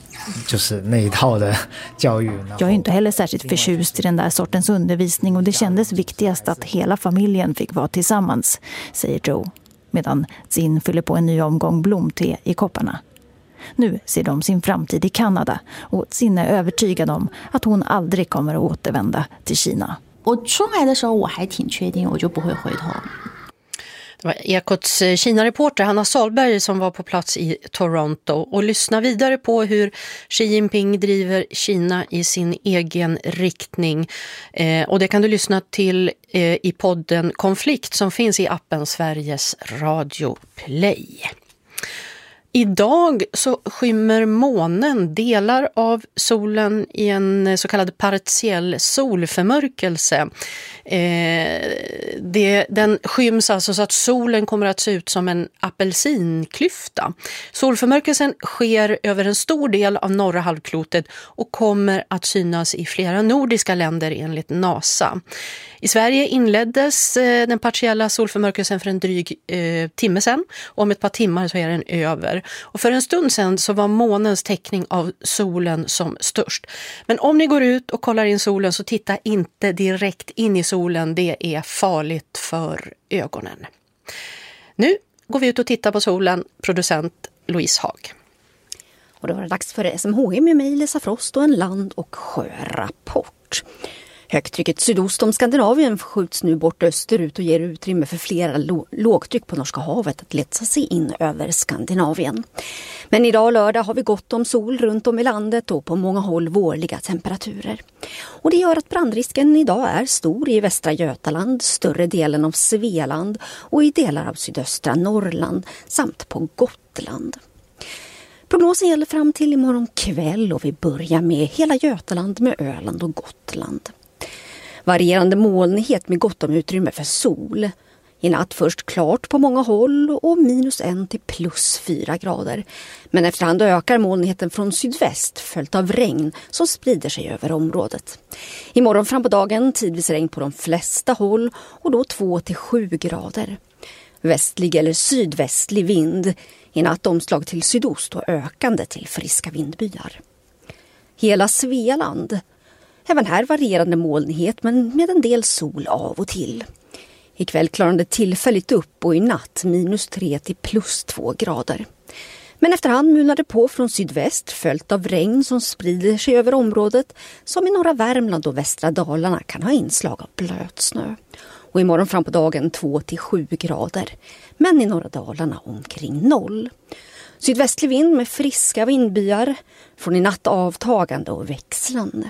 Jag är inte heller särskilt förtjust i den där sortens undervisning och det kändes viktigast att hela familjen fick vara tillsammans, säger Joe, medan Zin fyller på en ny omgång blomte i kopparna. Nu ser de sin framtid i Kanada och Zin är övertygad om att hon aldrig kommer att återvända till Kina. Det var Ekots Kina-reporter Hanna Salberg som var på plats i Toronto och lyssnar vidare på hur Xi Jinping driver Kina i sin egen riktning. Eh, och det kan du lyssna till eh, i podden Konflikt som finns i appen Sveriges Radio Play. Idag så skymmer månen delar av solen i en så kallad partiell solförmörkelse. Eh, det, den skyms alltså så att solen kommer att se ut som en apelsinklyfta. Solförmörkelsen sker över en stor del av norra halvklotet och kommer att synas i flera nordiska länder enligt NASA. I Sverige inleddes eh, den partiella solförmörkelsen för en dryg eh, timme sedan. Och om ett par timmar så är den över. Och för en stund sedan så var månens täckning av solen som störst. Men om ni går ut och kollar in solen så titta inte direkt in i solen. Det är farligt för ögonen. Nu går vi ut och tittar på solen. Producent Louise Haag. Och då var det dags för S M H I med mig, Lisa Frost, och en land- och sjörapport. Högtrycket sydost om Skandinavien skjuts nu bort österut och ger utrymme för flera lo- lågtryck på Norska havet att letsa sig in över Skandinavien. Men idag lördag har vi gott om sol runt om i landet och på många håll vårliga temperaturer. Och det gör att brandrisken idag är stor i västra Götaland, större delen av Svealand och i delar av sydöstra Norrland samt på Gotland. Prognosen gäller fram till imorgon kväll och vi börjar med hela Götaland med Öland och Gotland. Varierande molnighet med gott om utrymme för sol. I natt först klart på många håll och minus en till plus fyra grader. Men efterhand ökar molnigheten från sydväst följt av regn som sprider sig över området. Imorgon fram på dagen tidvis regn på de flesta håll och då två till sju grader. Västlig eller sydvästlig vind. I natt omslag till sydost och ökande till friska vindbyar. Hela Svealand. Även här varierande molnighet men med en del sol av och till. Ikväll klarar det tillfälligt upp och i natt minus tre till plus två grader. Men efterhand mulnar det på från sydväst följt av regn som sprider sig över området som i norra Värmland och västra Dalarna kan ha inslag av blötsnö. Och imorgon fram på dagen två till sju grader. Men i norra Dalarna omkring noll. Sydvästlig vind med friska vindbyar från i natt avtagande och växlande.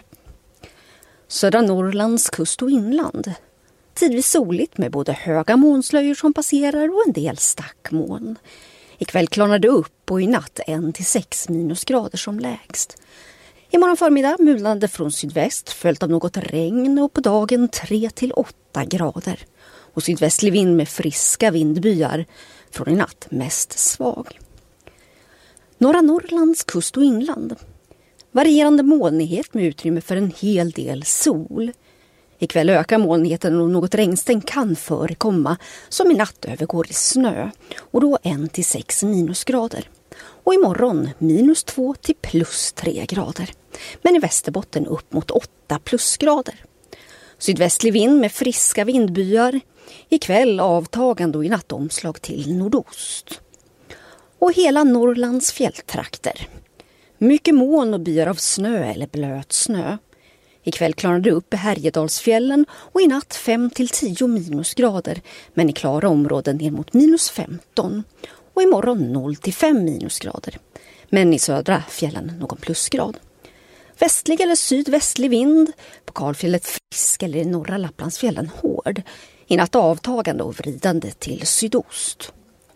Södra Norrlands kust och inland. Tidvis soligt med både höga molnslöjor som passerar och en del stackmoln. Ikväll klarnar det upp och i natt en till sex minusgrader som lägst. Imorgon förmiddag mulnande från sydväst följt av något regn och på dagen tre till åtta grader. Och sydvästlig vind med friska vindbyar från i natt mest svag. Norra Norrlands kust och inland. Varierande molnighet med utrymme för en hel del sol. Ikväll ökar molnigheten och något regnstänk kan förekomma som i natt övergår i snö och då en till sex minusgrader. Och imorgon minus två till plus tre grader. Men i Västerbotten upp mot åtta plusgrader. Sydvästlig vind med friska vindbyar. Ikväll avtagande och i natt omslag till nordost. Och hela Norrlands fjälltrakter. Mycket moln och byar av snö eller blöt snö. Ikväll klarar det upp i Härjedalsfjällen och i natt fem till tio minusgrader. Men i klara områden ner mot minus femton. Och imorgon noll till fem minusgrader. Men i södra fjällen någon plusgrad. Västlig eller sydvästlig vind. På Kalfjället frisk eller i norra Lapplandsfjällen hård. I natt avtagande och vridande till sydost.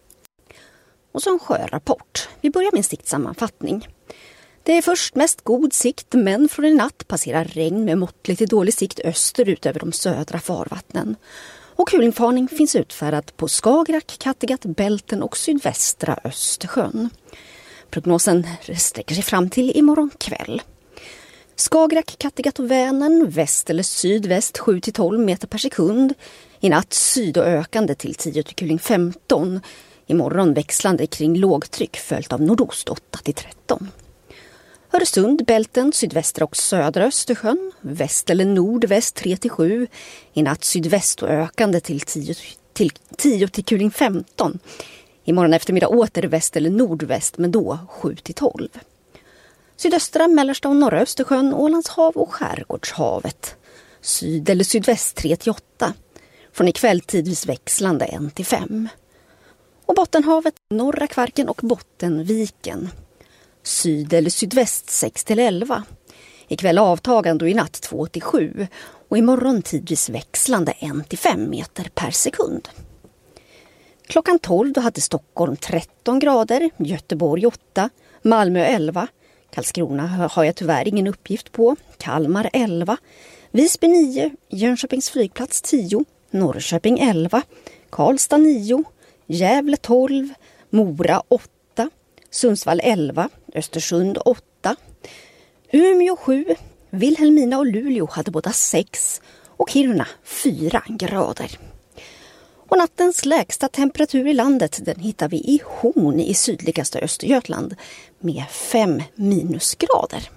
Och så en sjörapport. Vi börjar med en siktsammanfattning. Det är först mest god sikt men från i natt passerar regn med måttligt till dålig sikt österut över de södra farvattnen. Och kulingvarning finns utfärdat på Skagerrak, Kattegatt, Bälten och sydvästra Östersjön. Prognosen sträcker sig fram till imorgon kväll. Skagerrak, Kattegatt och Vänern, väst eller sydväst sju till tolv meter per sekund. I natt syd och ökande till tio till kuling femton. Imorgon växlande kring lågtryck följt av nordost åtta till tretton. Öresund, Bälten, sydvästra och södra Östersjön, väst eller nordväst tre till sju. I natt sydväst och ökande till tio till, tio till kuling femton. Imorgon eftermiddag åter väst eller nordväst, men då sju till tolv. Sydöstra, mellersta och norra Östersjön, Ålands hav och Skärgårdshavet. Syd eller sydväst tre till åtta. Från ikväll tidvis växlande ett till fem. Och Bottenhavet, norra Kvarken och Bottenviken. Syd eller sydväst sex till elva. Ikväll avtagande och i natt två till sju. Och imorgon tidvis växlande ett till fem meter per sekund. Klockan tolv då hade Stockholm tretton grader, Göteborg åtta, Malmö elva. Karlskrona har jag tyvärr ingen uppgift på. Kalmar elva, Visby nio, Jönköpings flygplats tio, Norrköping elva, Karlstad nio, Gävle tolv, Mora åtta, Sundsvall elva, Östersund åtta, Umeå sju, Vilhelmina och Luleå hade båda sex och Kiruna fyra grader. Och nattens lägsta temperatur i landet den hittar vi i Horn i sydligaste Östergötland med fem minusgrader.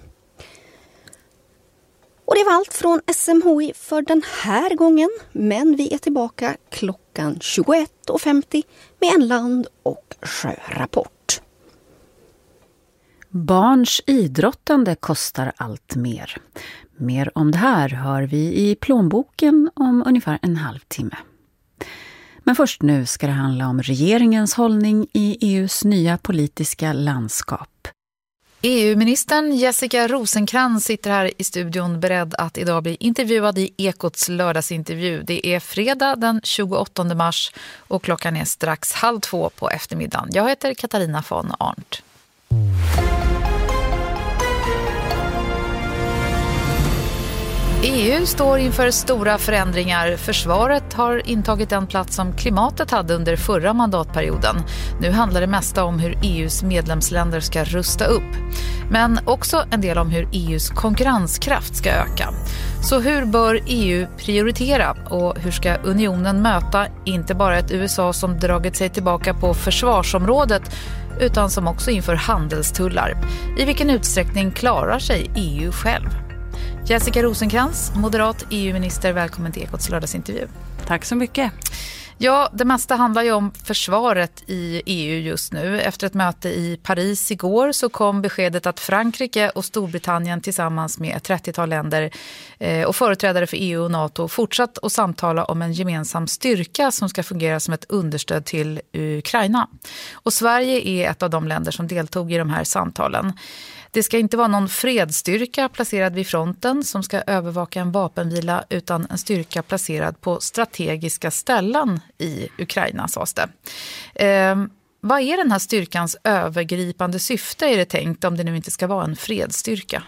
Och det var allt från S M H I för den här gången, men vi är tillbaka klockan tjugoett och femtio med en land- och sjörapport. Barns idrottande kostar allt mer. Mer om det här hör vi i plånboken om ungefär en halvtimme. Men först nu ska det handla om regeringens hållning i E U:s nya politiska landskap. E U-ministern Jessica Rosencrantz sitter här i studion beredd att idag bli intervjuad i Ekots lördagsintervju. Det är fredag den tjugoåttonde mars och klockan är strax halv två på eftermiddagen. Jag heter Katarina von Arndt. E U står inför stora förändringar. Försvaret har intagit en plats som klimatet hade under förra mandatperioden. Nu handlar det mesta om hur E U:s medlemsländer ska rusta upp. Men också en del om hur E U:s konkurrenskraft ska öka. Så hur bör E U prioritera och hur ska unionen möta inte bara ett U S A som dragit sig tillbaka på försvarsområdet utan som också inför handelstullar? I vilken utsträckning klarar sig E U själv? Jessica Rosencrantz, moderat E U-minister, välkommen till Ekots lördagsintervju. Tack så mycket. Ja, det mesta handlar ju om försvaret i E U just nu. Efter ett möte i Paris igår så kom beskedet att Frankrike och Storbritannien tillsammans med ett trettiotal länder eh, och företrädare för E U och NATO fortsatt att samtala om en gemensam styrka som ska fungera som ett understöd till Ukraina. Och Sverige är ett av de länder som deltog i de här samtalen. Det ska inte vara någon fredsstyrka placerad vid fronten som ska övervaka en vapenvila utan en styrka placerad på strategiska ställen i Ukraina, sades det. Eh, vad är den här styrkans övergripande syfte är det tänkt om det nu inte ska vara en fredsstyrka?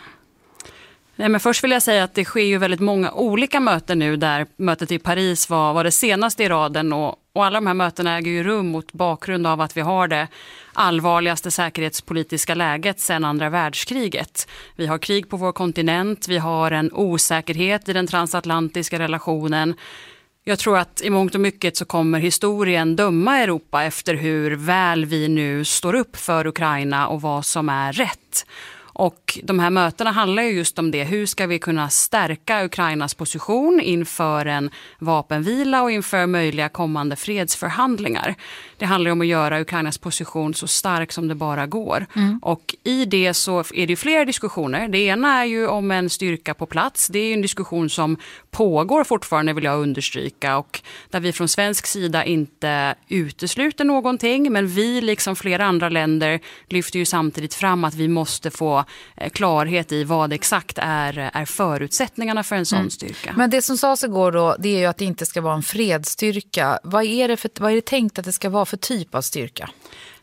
Nej, men först vill jag säga att det sker ju väldigt många olika möten nu där mötet i Paris var, var det senaste i raden och, och alla de här mötena äger ju rum mot bakgrund av att vi har det allvarligaste säkerhetspolitiska läget sedan andra världskriget. Vi har krig på vår kontinent, vi har en osäkerhet i den transatlantiska relationen. Jag tror att i mångt och mycket så kommer historien döma Europa efter hur väl vi nu står upp för Ukraina och vad som är rätt. Och de här mötena handlar ju just om det. Hur ska vi kunna stärka Ukrainas position inför en vapenvila och inför möjliga kommande fredsförhandlingar? Det handlar om att göra Ukrainas position så stark som det bara går. Mm. Och i det så är det flera diskussioner. Det ena är ju om en styrka på plats. Det är ju en diskussion som pågår fortfarande, vill jag understryka. Och där vi från svensk sida inte utesluter någonting. Men vi, liksom flera andra länder, lyfter ju samtidigt fram att vi måste få klarhet i vad exakt är, är förutsättningarna för en sån mm. styrka. Men det som sades igår då, det är ju att det inte ska vara en fredsstyrka. Vad är det, för, vad är det tänkt att det ska vara för typ av styrka?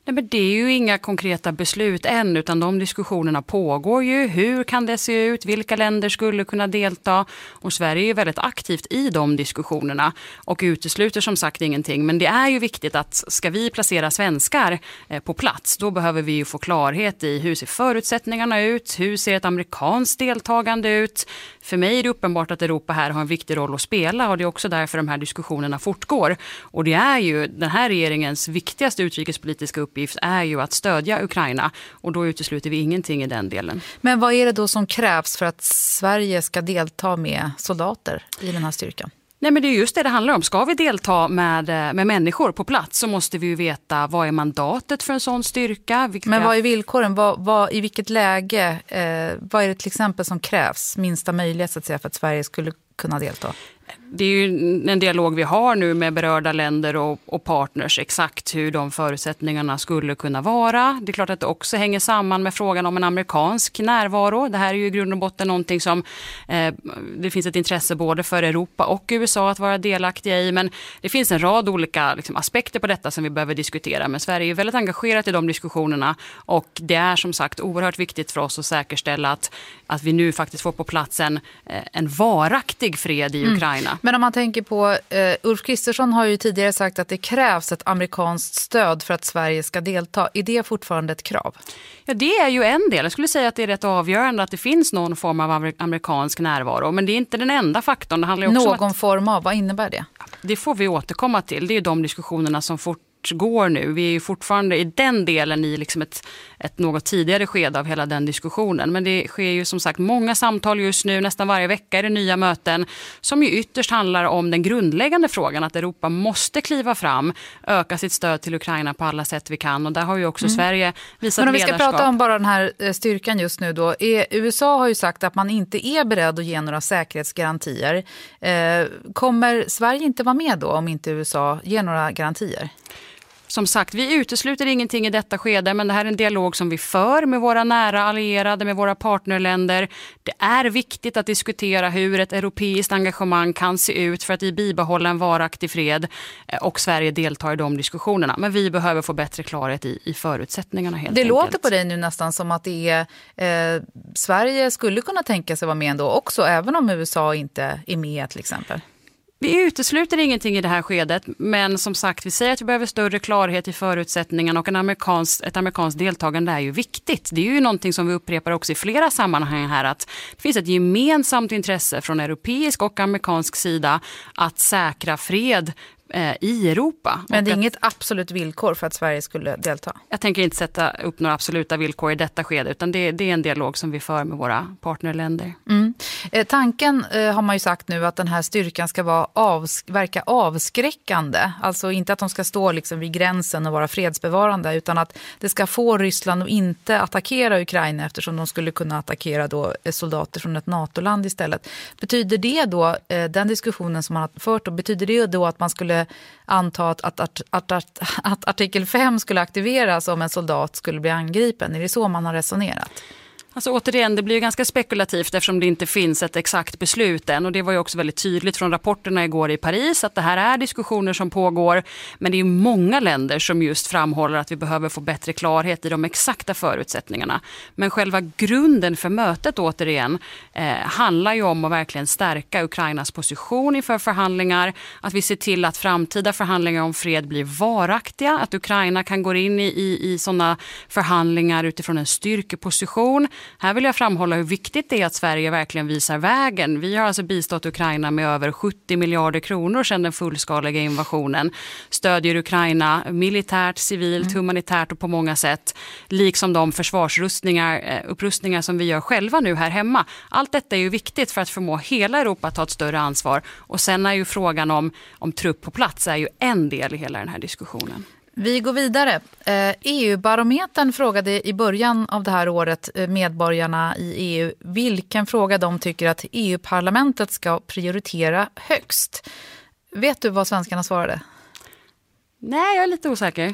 Nej, men det är ju inga konkreta beslut än, utan de diskussionerna pågår ju. Hur kan det se ut? Vilka länder skulle kunna delta? Och Sverige är ju väldigt aktivt i de diskussionerna och utesluter som sagt ingenting. Men det är ju viktigt att ska vi placera svenskar på plats, då behöver vi ju få klarhet i hur ser förutsättningarna ut? Hur ser ett amerikanskt deltagande ut? För mig är det uppenbart att Europa här har en viktig roll att spela, och det är också därför de här diskussionerna fortgår. Och det är ju den här regeringens viktigaste utrikespolitiska uppgift är ju att stödja Ukraina, och då utesluter vi ingenting i den delen. Men vad är det då som krävs för att Sverige ska delta med soldater i den här styrkan? Nej, men det är just det det handlar om. Ska vi delta med, med människor på plats så måste vi ju veta vad är mandatet för en sån styrka. Vilka... Men vad är villkoren? Vad, vad, I vilket läge? Eh, vad är det till exempel som krävs? Minsta möjlighet så att säga, för att Sverige skulle kunna delta? Det är ju en dialog vi har nu med berörda länder och, och partners, exakt hur de förutsättningarna skulle kunna vara. Det är klart att det också hänger samman med frågan om en amerikansk närvaro. Det här är ju i grund och botten någonting som eh, det finns ett intresse både för Europa och U S A att vara delaktiga i, men det finns en rad olika liksom, aspekter på detta som vi behöver diskutera. Men Sverige är väldigt engagerat i de diskussionerna, och det är som sagt oerhört viktigt för oss att säkerställa att, att vi nu faktiskt får på plats en, en varaktig fred i Ukraina. Mm. Men om man tänker på, uh, Ulf Kristersson har ju tidigare sagt att det krävs ett amerikanskt stöd för att Sverige ska delta. Är det fortfarande ett krav? Ja, det är ju en del. Jag skulle säga att det är rätt avgörande att det finns någon form av amerikansk närvaro. Men det är inte den enda faktorn. Det handlar ju också någon om att... form av, vad innebär det? Det får vi återkomma till. Det är ju de diskussionerna som fort går nu. Vi är ju fortfarande i den delen i liksom ett, ett något tidigare skede av hela den diskussionen. Men det sker ju som sagt många samtal just nu. Nästan varje vecka är det nya möten som ju ytterst handlar om den grundläggande frågan att Europa måste kliva fram, öka sitt stöd till Ukraina på alla sätt vi kan. Och där har ju också mm. Sverige visat ledarskap. Men om vi ska ledarskap. prata om bara den här styrkan just nu då. Är, U S A har ju sagt att man inte är beredd att ge några säkerhetsgarantier. Eh, kommer Sverige inte vara med då om inte U S A ger några garantier? Som sagt, vi utesluter ingenting i detta skede, men det här är en dialog som vi för med våra nära allierade, med våra partnerländer. Det är viktigt att diskutera hur ett europeiskt engagemang kan se ut för att i bibehålla en varaktig fred, och Sverige deltar i de diskussionerna. Men vi behöver få bättre klarhet i, i förutsättningarna helt Det enkelt. låter på dig nu nästan som att det är, eh, Sverige skulle kunna tänka sig vara med ändå också, även om U S A inte är med till exempel. Vi utesluter ingenting i det här skedet, men som sagt, vi säger att vi behöver större klarhet i förutsättningarna, och en amerikansk, ett amerikanskt deltagande är ju viktigt. Det är ju någonting som vi upprepar också i flera sammanhang här, att det finns ett gemensamt intresse från europeisk och amerikansk sida att säkra fred i Europa. Men det är inget absolut villkor för att Sverige skulle delta? Jag tänker inte sätta upp några absoluta villkor i detta skede, utan det, det är en dialog som vi för med våra partnerländer. Mm. Eh, tanken eh, har man ju sagt nu att den här styrkan ska vara avsk- verka avskräckande. Alltså inte att de ska stå liksom vid gränsen och vara fredsbevarande, utan att det ska få Ryssland att inte attackera Ukraina, eftersom de skulle kunna attackera då soldater från ett NATO-land istället. Betyder det då, eh, den diskussionen som man har fört, och betyder det då att man skulle anta att, att, att, att, att, att artikel fem skulle aktiveras om en soldat skulle bli angripen? Är det så man har resonerat? Alltså återigen, det blir ju ganska spekulativt eftersom det inte finns ett exakt beslut än, och det var ju också väldigt tydligt från rapporterna igår i Paris att det här är diskussioner som pågår, men det är ju många länder som just framhåller att vi behöver få bättre klarhet i de exakta förutsättningarna. Men själva grunden för mötet återigen eh, handlar ju om att verkligen stärka Ukrainas position inför förhandlingar, att vi ser till att framtida förhandlingar om fred blir varaktiga, att Ukraina kan gå in i, i, i sådana förhandlingar utifrån en styrkeposition. Här vill jag framhålla hur viktigt det är att Sverige verkligen visar vägen. Vi har alltså bistått Ukraina med över sjuttio miljarder kronor sedan den fullskaliga invasionen. Stödjer Ukraina militärt, civilt, mm. humanitärt och på många sätt. Liksom de försvarsrustningar, upprustningar som vi gör själva nu här hemma. Allt detta är ju viktigt för att förmå hela Europa att ta ett större ansvar. Och sen är ju frågan om, om trupp på plats är ju en del i hela den här diskussionen. Vi går vidare. E U-barometern frågade i början av det här året medborgarna i E U vilken fråga de tycker att E U-parlamentet ska prioritera högst. Vet du vad svenskarna svarade? Nej, jag är lite osäker.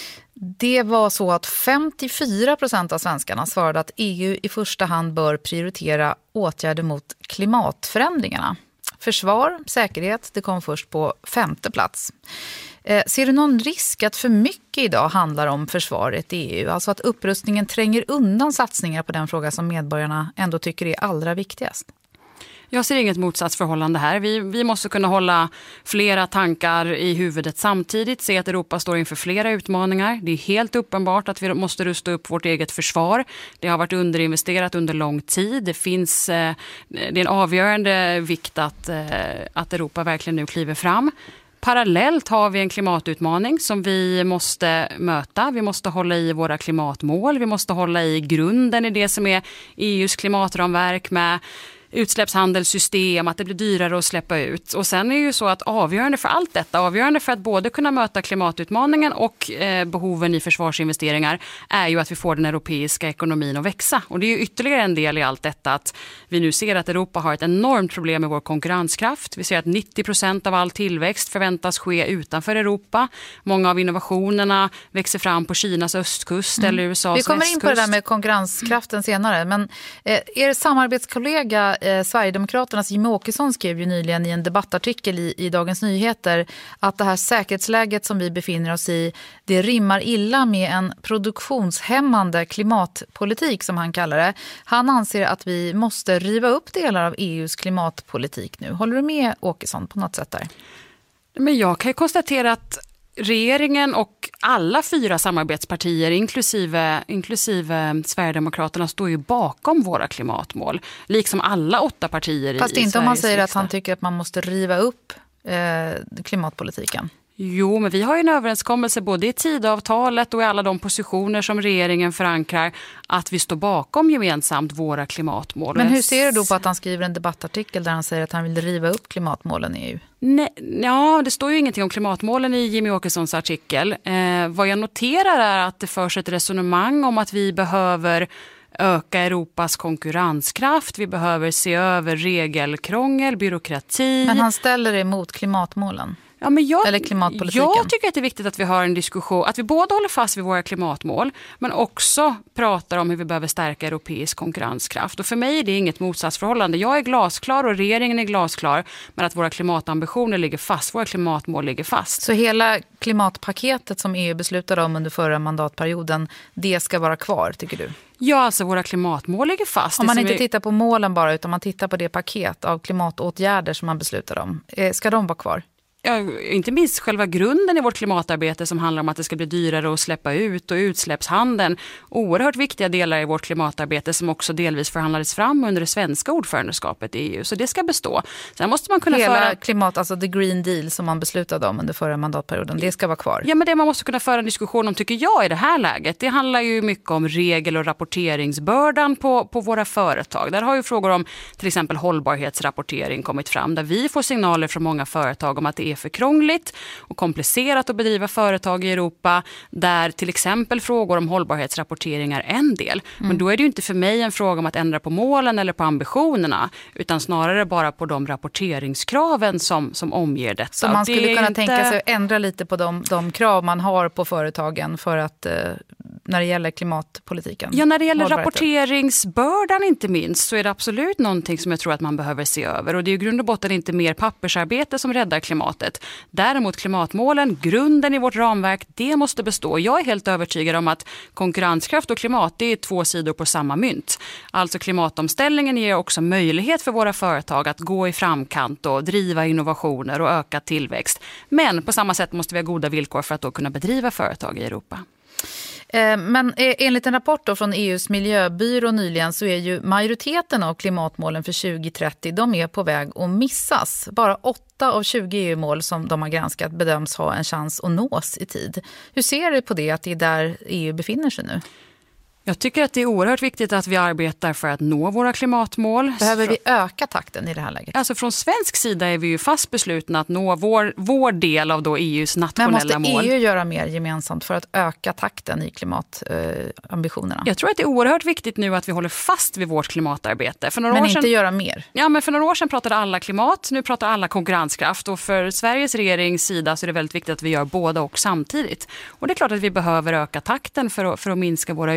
Det var så att femtiofyra procent av svenskarna svarade att E U i första hand bör prioritera åtgärder mot klimatförändringarna. Försvar, säkerhet, det kom först på femte plats. Eh, ser du någon risk att för mycket idag handlar om försvaret i E U? Alltså att upprustningen tränger undan satsningar på den fråga som medborgarna ändå tycker är allra viktigast? Jag ser inget motsatsförhållande här. Vi, vi måste kunna hålla flera tankar i huvudet samtidigt. Se att Europa står inför flera utmaningar. Det är helt uppenbart att vi måste rusta upp vårt eget försvar. Det har varit underinvesterat under lång tid. Det finns eh, det är en avgörande vikt att, eh, att Europa verkligen nu kliver fram. Parallellt har vi en klimatutmaning som vi måste möta. Vi måste hålla i våra klimatmål. Vi måste hålla i grunden i det som är E U:s klimatramverk med utsläppshandelssystem, att det blir dyrare att släppa ut. Och sen är det ju så att avgörande för allt detta, avgörande för att både kunna möta klimatutmaningen och eh, behoven i försvarsinvesteringar är ju att vi får den europeiska ekonomin att växa. Och det är ju ytterligare en del i allt detta att vi nu ser att Europa har ett enormt problem med vår konkurrenskraft. Vi ser att nittio procent av all tillväxt förväntas ske utanför Europa. Många av innovationerna växer fram på Kinas östkust mm. eller U S A:s västkust. Vi kommer in på det där med konkurrenskraften senare, men eh, er samarbetskollega Eh, Sverigedemokraternas Jimmie Åkesson skrev ju nyligen i en debattartikel i, i Dagens Nyheter att det här säkerhetsläget som vi befinner oss i, det rimmar illa med en produktionshämmande klimatpolitik som han kallar det. Han anser att vi måste riva upp delar av E U:s klimatpolitik nu. Håller du med Åkesson på något sätt där? Men jag kan ju konstatera att regeringen och alla fyra samarbetspartier, inklusive, inklusive Sverigedemokraterna, står ju bakom våra klimatmål. Liksom alla åtta partier i Sveriges riksdag. Fast inte om man säger att han tycker att man måste riva upp eh, klimatpolitiken. Jo, men vi har ju en överenskommelse både i tidavtalet och i alla de positioner som regeringen förankrar att vi står bakom gemensamt våra klimatmål. Men hur ser du då på att han skriver en debattartikel där han säger att han vill riva upp klimatmålen i E U? Nej, ja, det står ju ingenting om klimatmålen i Jimmie Åkessons artikel. Eh, vad jag noterar är att det förs ett resonemang om att vi behöver öka Europas konkurrenskraft. Vi behöver se över regelkrångel, byråkrati. Men han ställer det mot klimatmålen. Ja, men jag, Eller klimatpolitiken. Jag tycker att det är viktigt att vi har en diskussion, att vi både håller fast vid våra klimatmål men också pratar om hur vi behöver stärka europeisk konkurrenskraft. Och för mig är det inget motsatsförhållande. Jag är glasklar och regeringen är glasklar med att våra klimatambitioner ligger fast, våra klimatmål ligger fast. Så hela klimatpaketet som E U beslutade om under förra mandatperioden, det ska vara kvar, tycker du? Ja, alltså våra klimatmål ligger fast. Om man inte är... tittar på målen bara utan man tittar på det paket av klimatåtgärder som man beslutade om, ska de vara kvar? Ja, inte minst själva grunden i vårt klimatarbete som handlar om att det ska bli dyrare att släppa ut och utsläppshandeln. Oerhört viktiga delar i vårt klimatarbete som också delvis förhandlades fram under det svenska ordförandeskapet i E U. Så det ska bestå. Sen måste man kunna Hela föra... klimat, alltså the Green Deal som man beslutade om under förra mandatperioden, det ska vara kvar. Ja, men det man måste kunna föra en diskussion om tycker jag i det här läget, det handlar ju mycket om regel- och rapporteringsbördan på, på våra företag. Där har ju frågor om till exempel hållbarhetsrapportering kommit fram där vi får signaler från många företag om att det är för krångligt och komplicerat att bedriva företag i Europa där till exempel frågor om hållbarhetsrapportering är en del. Mm. Men då är det ju inte för mig en fråga om att ändra på målen eller på ambitionerna utan snarare bara på de rapporteringskraven som, som omger detta. Så man skulle kunna inte... tänka sig att ändra lite på de, de krav man har på företagen för att eh, när det gäller klimatpolitiken? Ja, när det gäller rapporteringsbördan inte minst så är det absolut någonting som jag tror att man behöver se över. Och det är ju grund och botten inte mer pappersarbete som räddar klimatet. Däremot klimatmålen, grunden i vårt ramverk, det måste bestå. Jag är helt övertygad om att konkurrenskraft och klimat, det är två sidor på samma mynt. Alltså klimatomställningen ger också möjlighet för våra företag att gå i framkant och driva innovationer och öka tillväxt. Men på samma sätt måste vi ha goda villkor för att då kunna bedriva företag i Europa. Men enligt en rapport då från E U:s miljöbyrå nyligen så är ju majoriteten av klimatmålen för tjugo trettio de är på väg att missas. Bara åtta av tjugo E U-mål som de har granskat bedöms ha en chans att nås i tid. Hur ser du på det att det är där E U befinner sig nu? Jag tycker att det är oerhört viktigt att vi arbetar för att nå våra klimatmål. Behöver vi öka takten i det här läget? Alltså från svensk sida är vi ju fast beslutna att nå vår, vår del av då E U:s nationella mål. Men måste mål. E U göra mer gemensamt för att öka takten i klimatambitionerna? Jag tror att det är oerhört viktigt nu att vi håller fast vid vårt klimatarbete. För några men år sedan, inte göra mer? Ja, men för några år sedan pratade alla klimat, nu pratar alla konkurrenskraft. Och för Sveriges regerings sida så är det väldigt viktigt att vi gör båda och samtidigt. Och det är klart att vi behöver öka takten för att, för att minska våra utsläpp.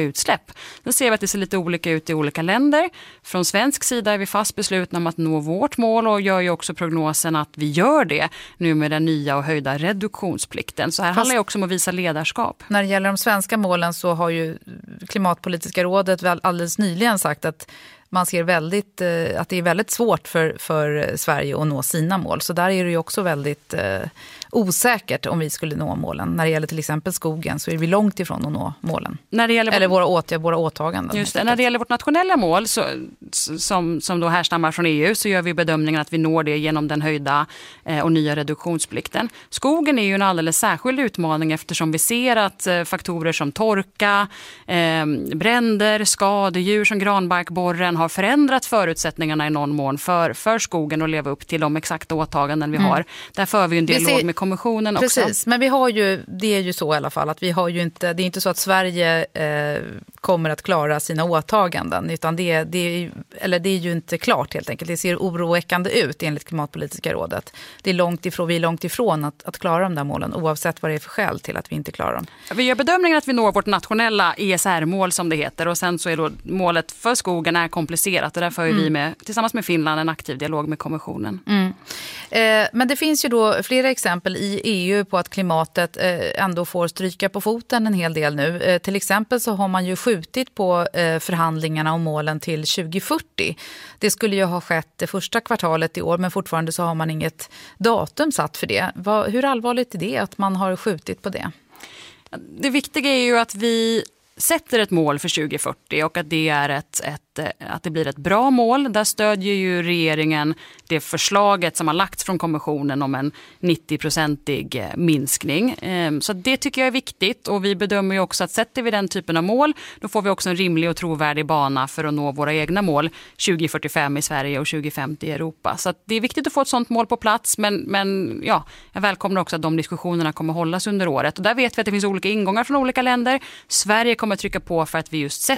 utsläpp. Då ser vi att det ser lite olika ut i olika länder. Från svensk sida är vi fast beslutna om att nå vårt mål och gör ju också prognosen att vi gör det nu med den nya och höjda reduktionsplikten. Så här Fast handlar det också om att visa ledarskap. När det gäller de svenska målen så har ju Klimatpolitiska rådet alldeles nyligen sagt att man ser väldigt, att det är väldigt svårt för, för Sverige att nå sina mål. Så där är det ju också väldigt eh, osäkert om vi skulle nå målen. När det gäller till exempel skogen så är vi långt ifrån att nå målen. När det gäller Eller våra, åt, våra åtaganden. Just det, när det gäller vårt nationella mål så, som, som då härstammar från E U så gör vi bedömningen att vi når det genom den höjda eh, och nya reduktionsplikten. Skogen är ju en alldeles särskild utmaning eftersom vi ser att eh, faktorer som torka, eh, bränder, skadedjur som granbarkborren har förändrat förutsättningarna i någon mån för, för skogen att leva upp till de exakta åtaganden vi mm. har. Där för vi en dialog vi ser, med kommissionen precis, också. Precis, men vi har ju, det är ju så i alla fall att vi har ju inte, det är inte så att Sverige eh, kommer att klara sina åtaganden utan det, det, är, eller det är ju inte klart helt enkelt. Det ser oroväckande ut enligt Klimatpolitiska rådet. Det är långt ifrån, vi är långt ifrån att, att klara de där målen oavsett vad det är för skäl till att vi inte klarar dem. Vi gör bedömningen att vi når vårt nationella E S R-mål som det heter och sen så är då målet för skogen är komplicerat och därför är mm. vi med, tillsammans med Finland en aktiv dialog med kommissionen. Mm. Eh, men det finns ju då flera exempel i E U på att klimatet eh, ändå får stryka på foten en hel del nu. Eh, till exempel så har man ju skjutit på eh, förhandlingarna om målen till tjugo fyrtio. Det skulle ju ha skett det första kvartalet i år men fortfarande så har man inget datum satt för det. Vad, hur allvarligt är det att man har skjutit på det? Det viktiga är ju att vi sätter ett mål för tjugo fyrtio och att det är ett, ett, att det blir ett bra mål. Där stödjer ju regeringen det förslaget som har lagts från kommissionen om en nittio-procentig minskning. Så det tycker jag är viktigt och vi bedömer ju också att sätter vi den typen av mål då får vi också en rimlig och trovärdig bana för att nå våra egna mål tjugo fyrtiofem i Sverige och tjugo femtio i Europa. Så att det är viktigt att få ett sånt mål på plats men, men ja, jag välkomnar också att de diskussionerna kommer hållas under året. Och där vet vi att det finns olika ingångar från olika länder. Sverige kommer att trycka på för att vi just sätter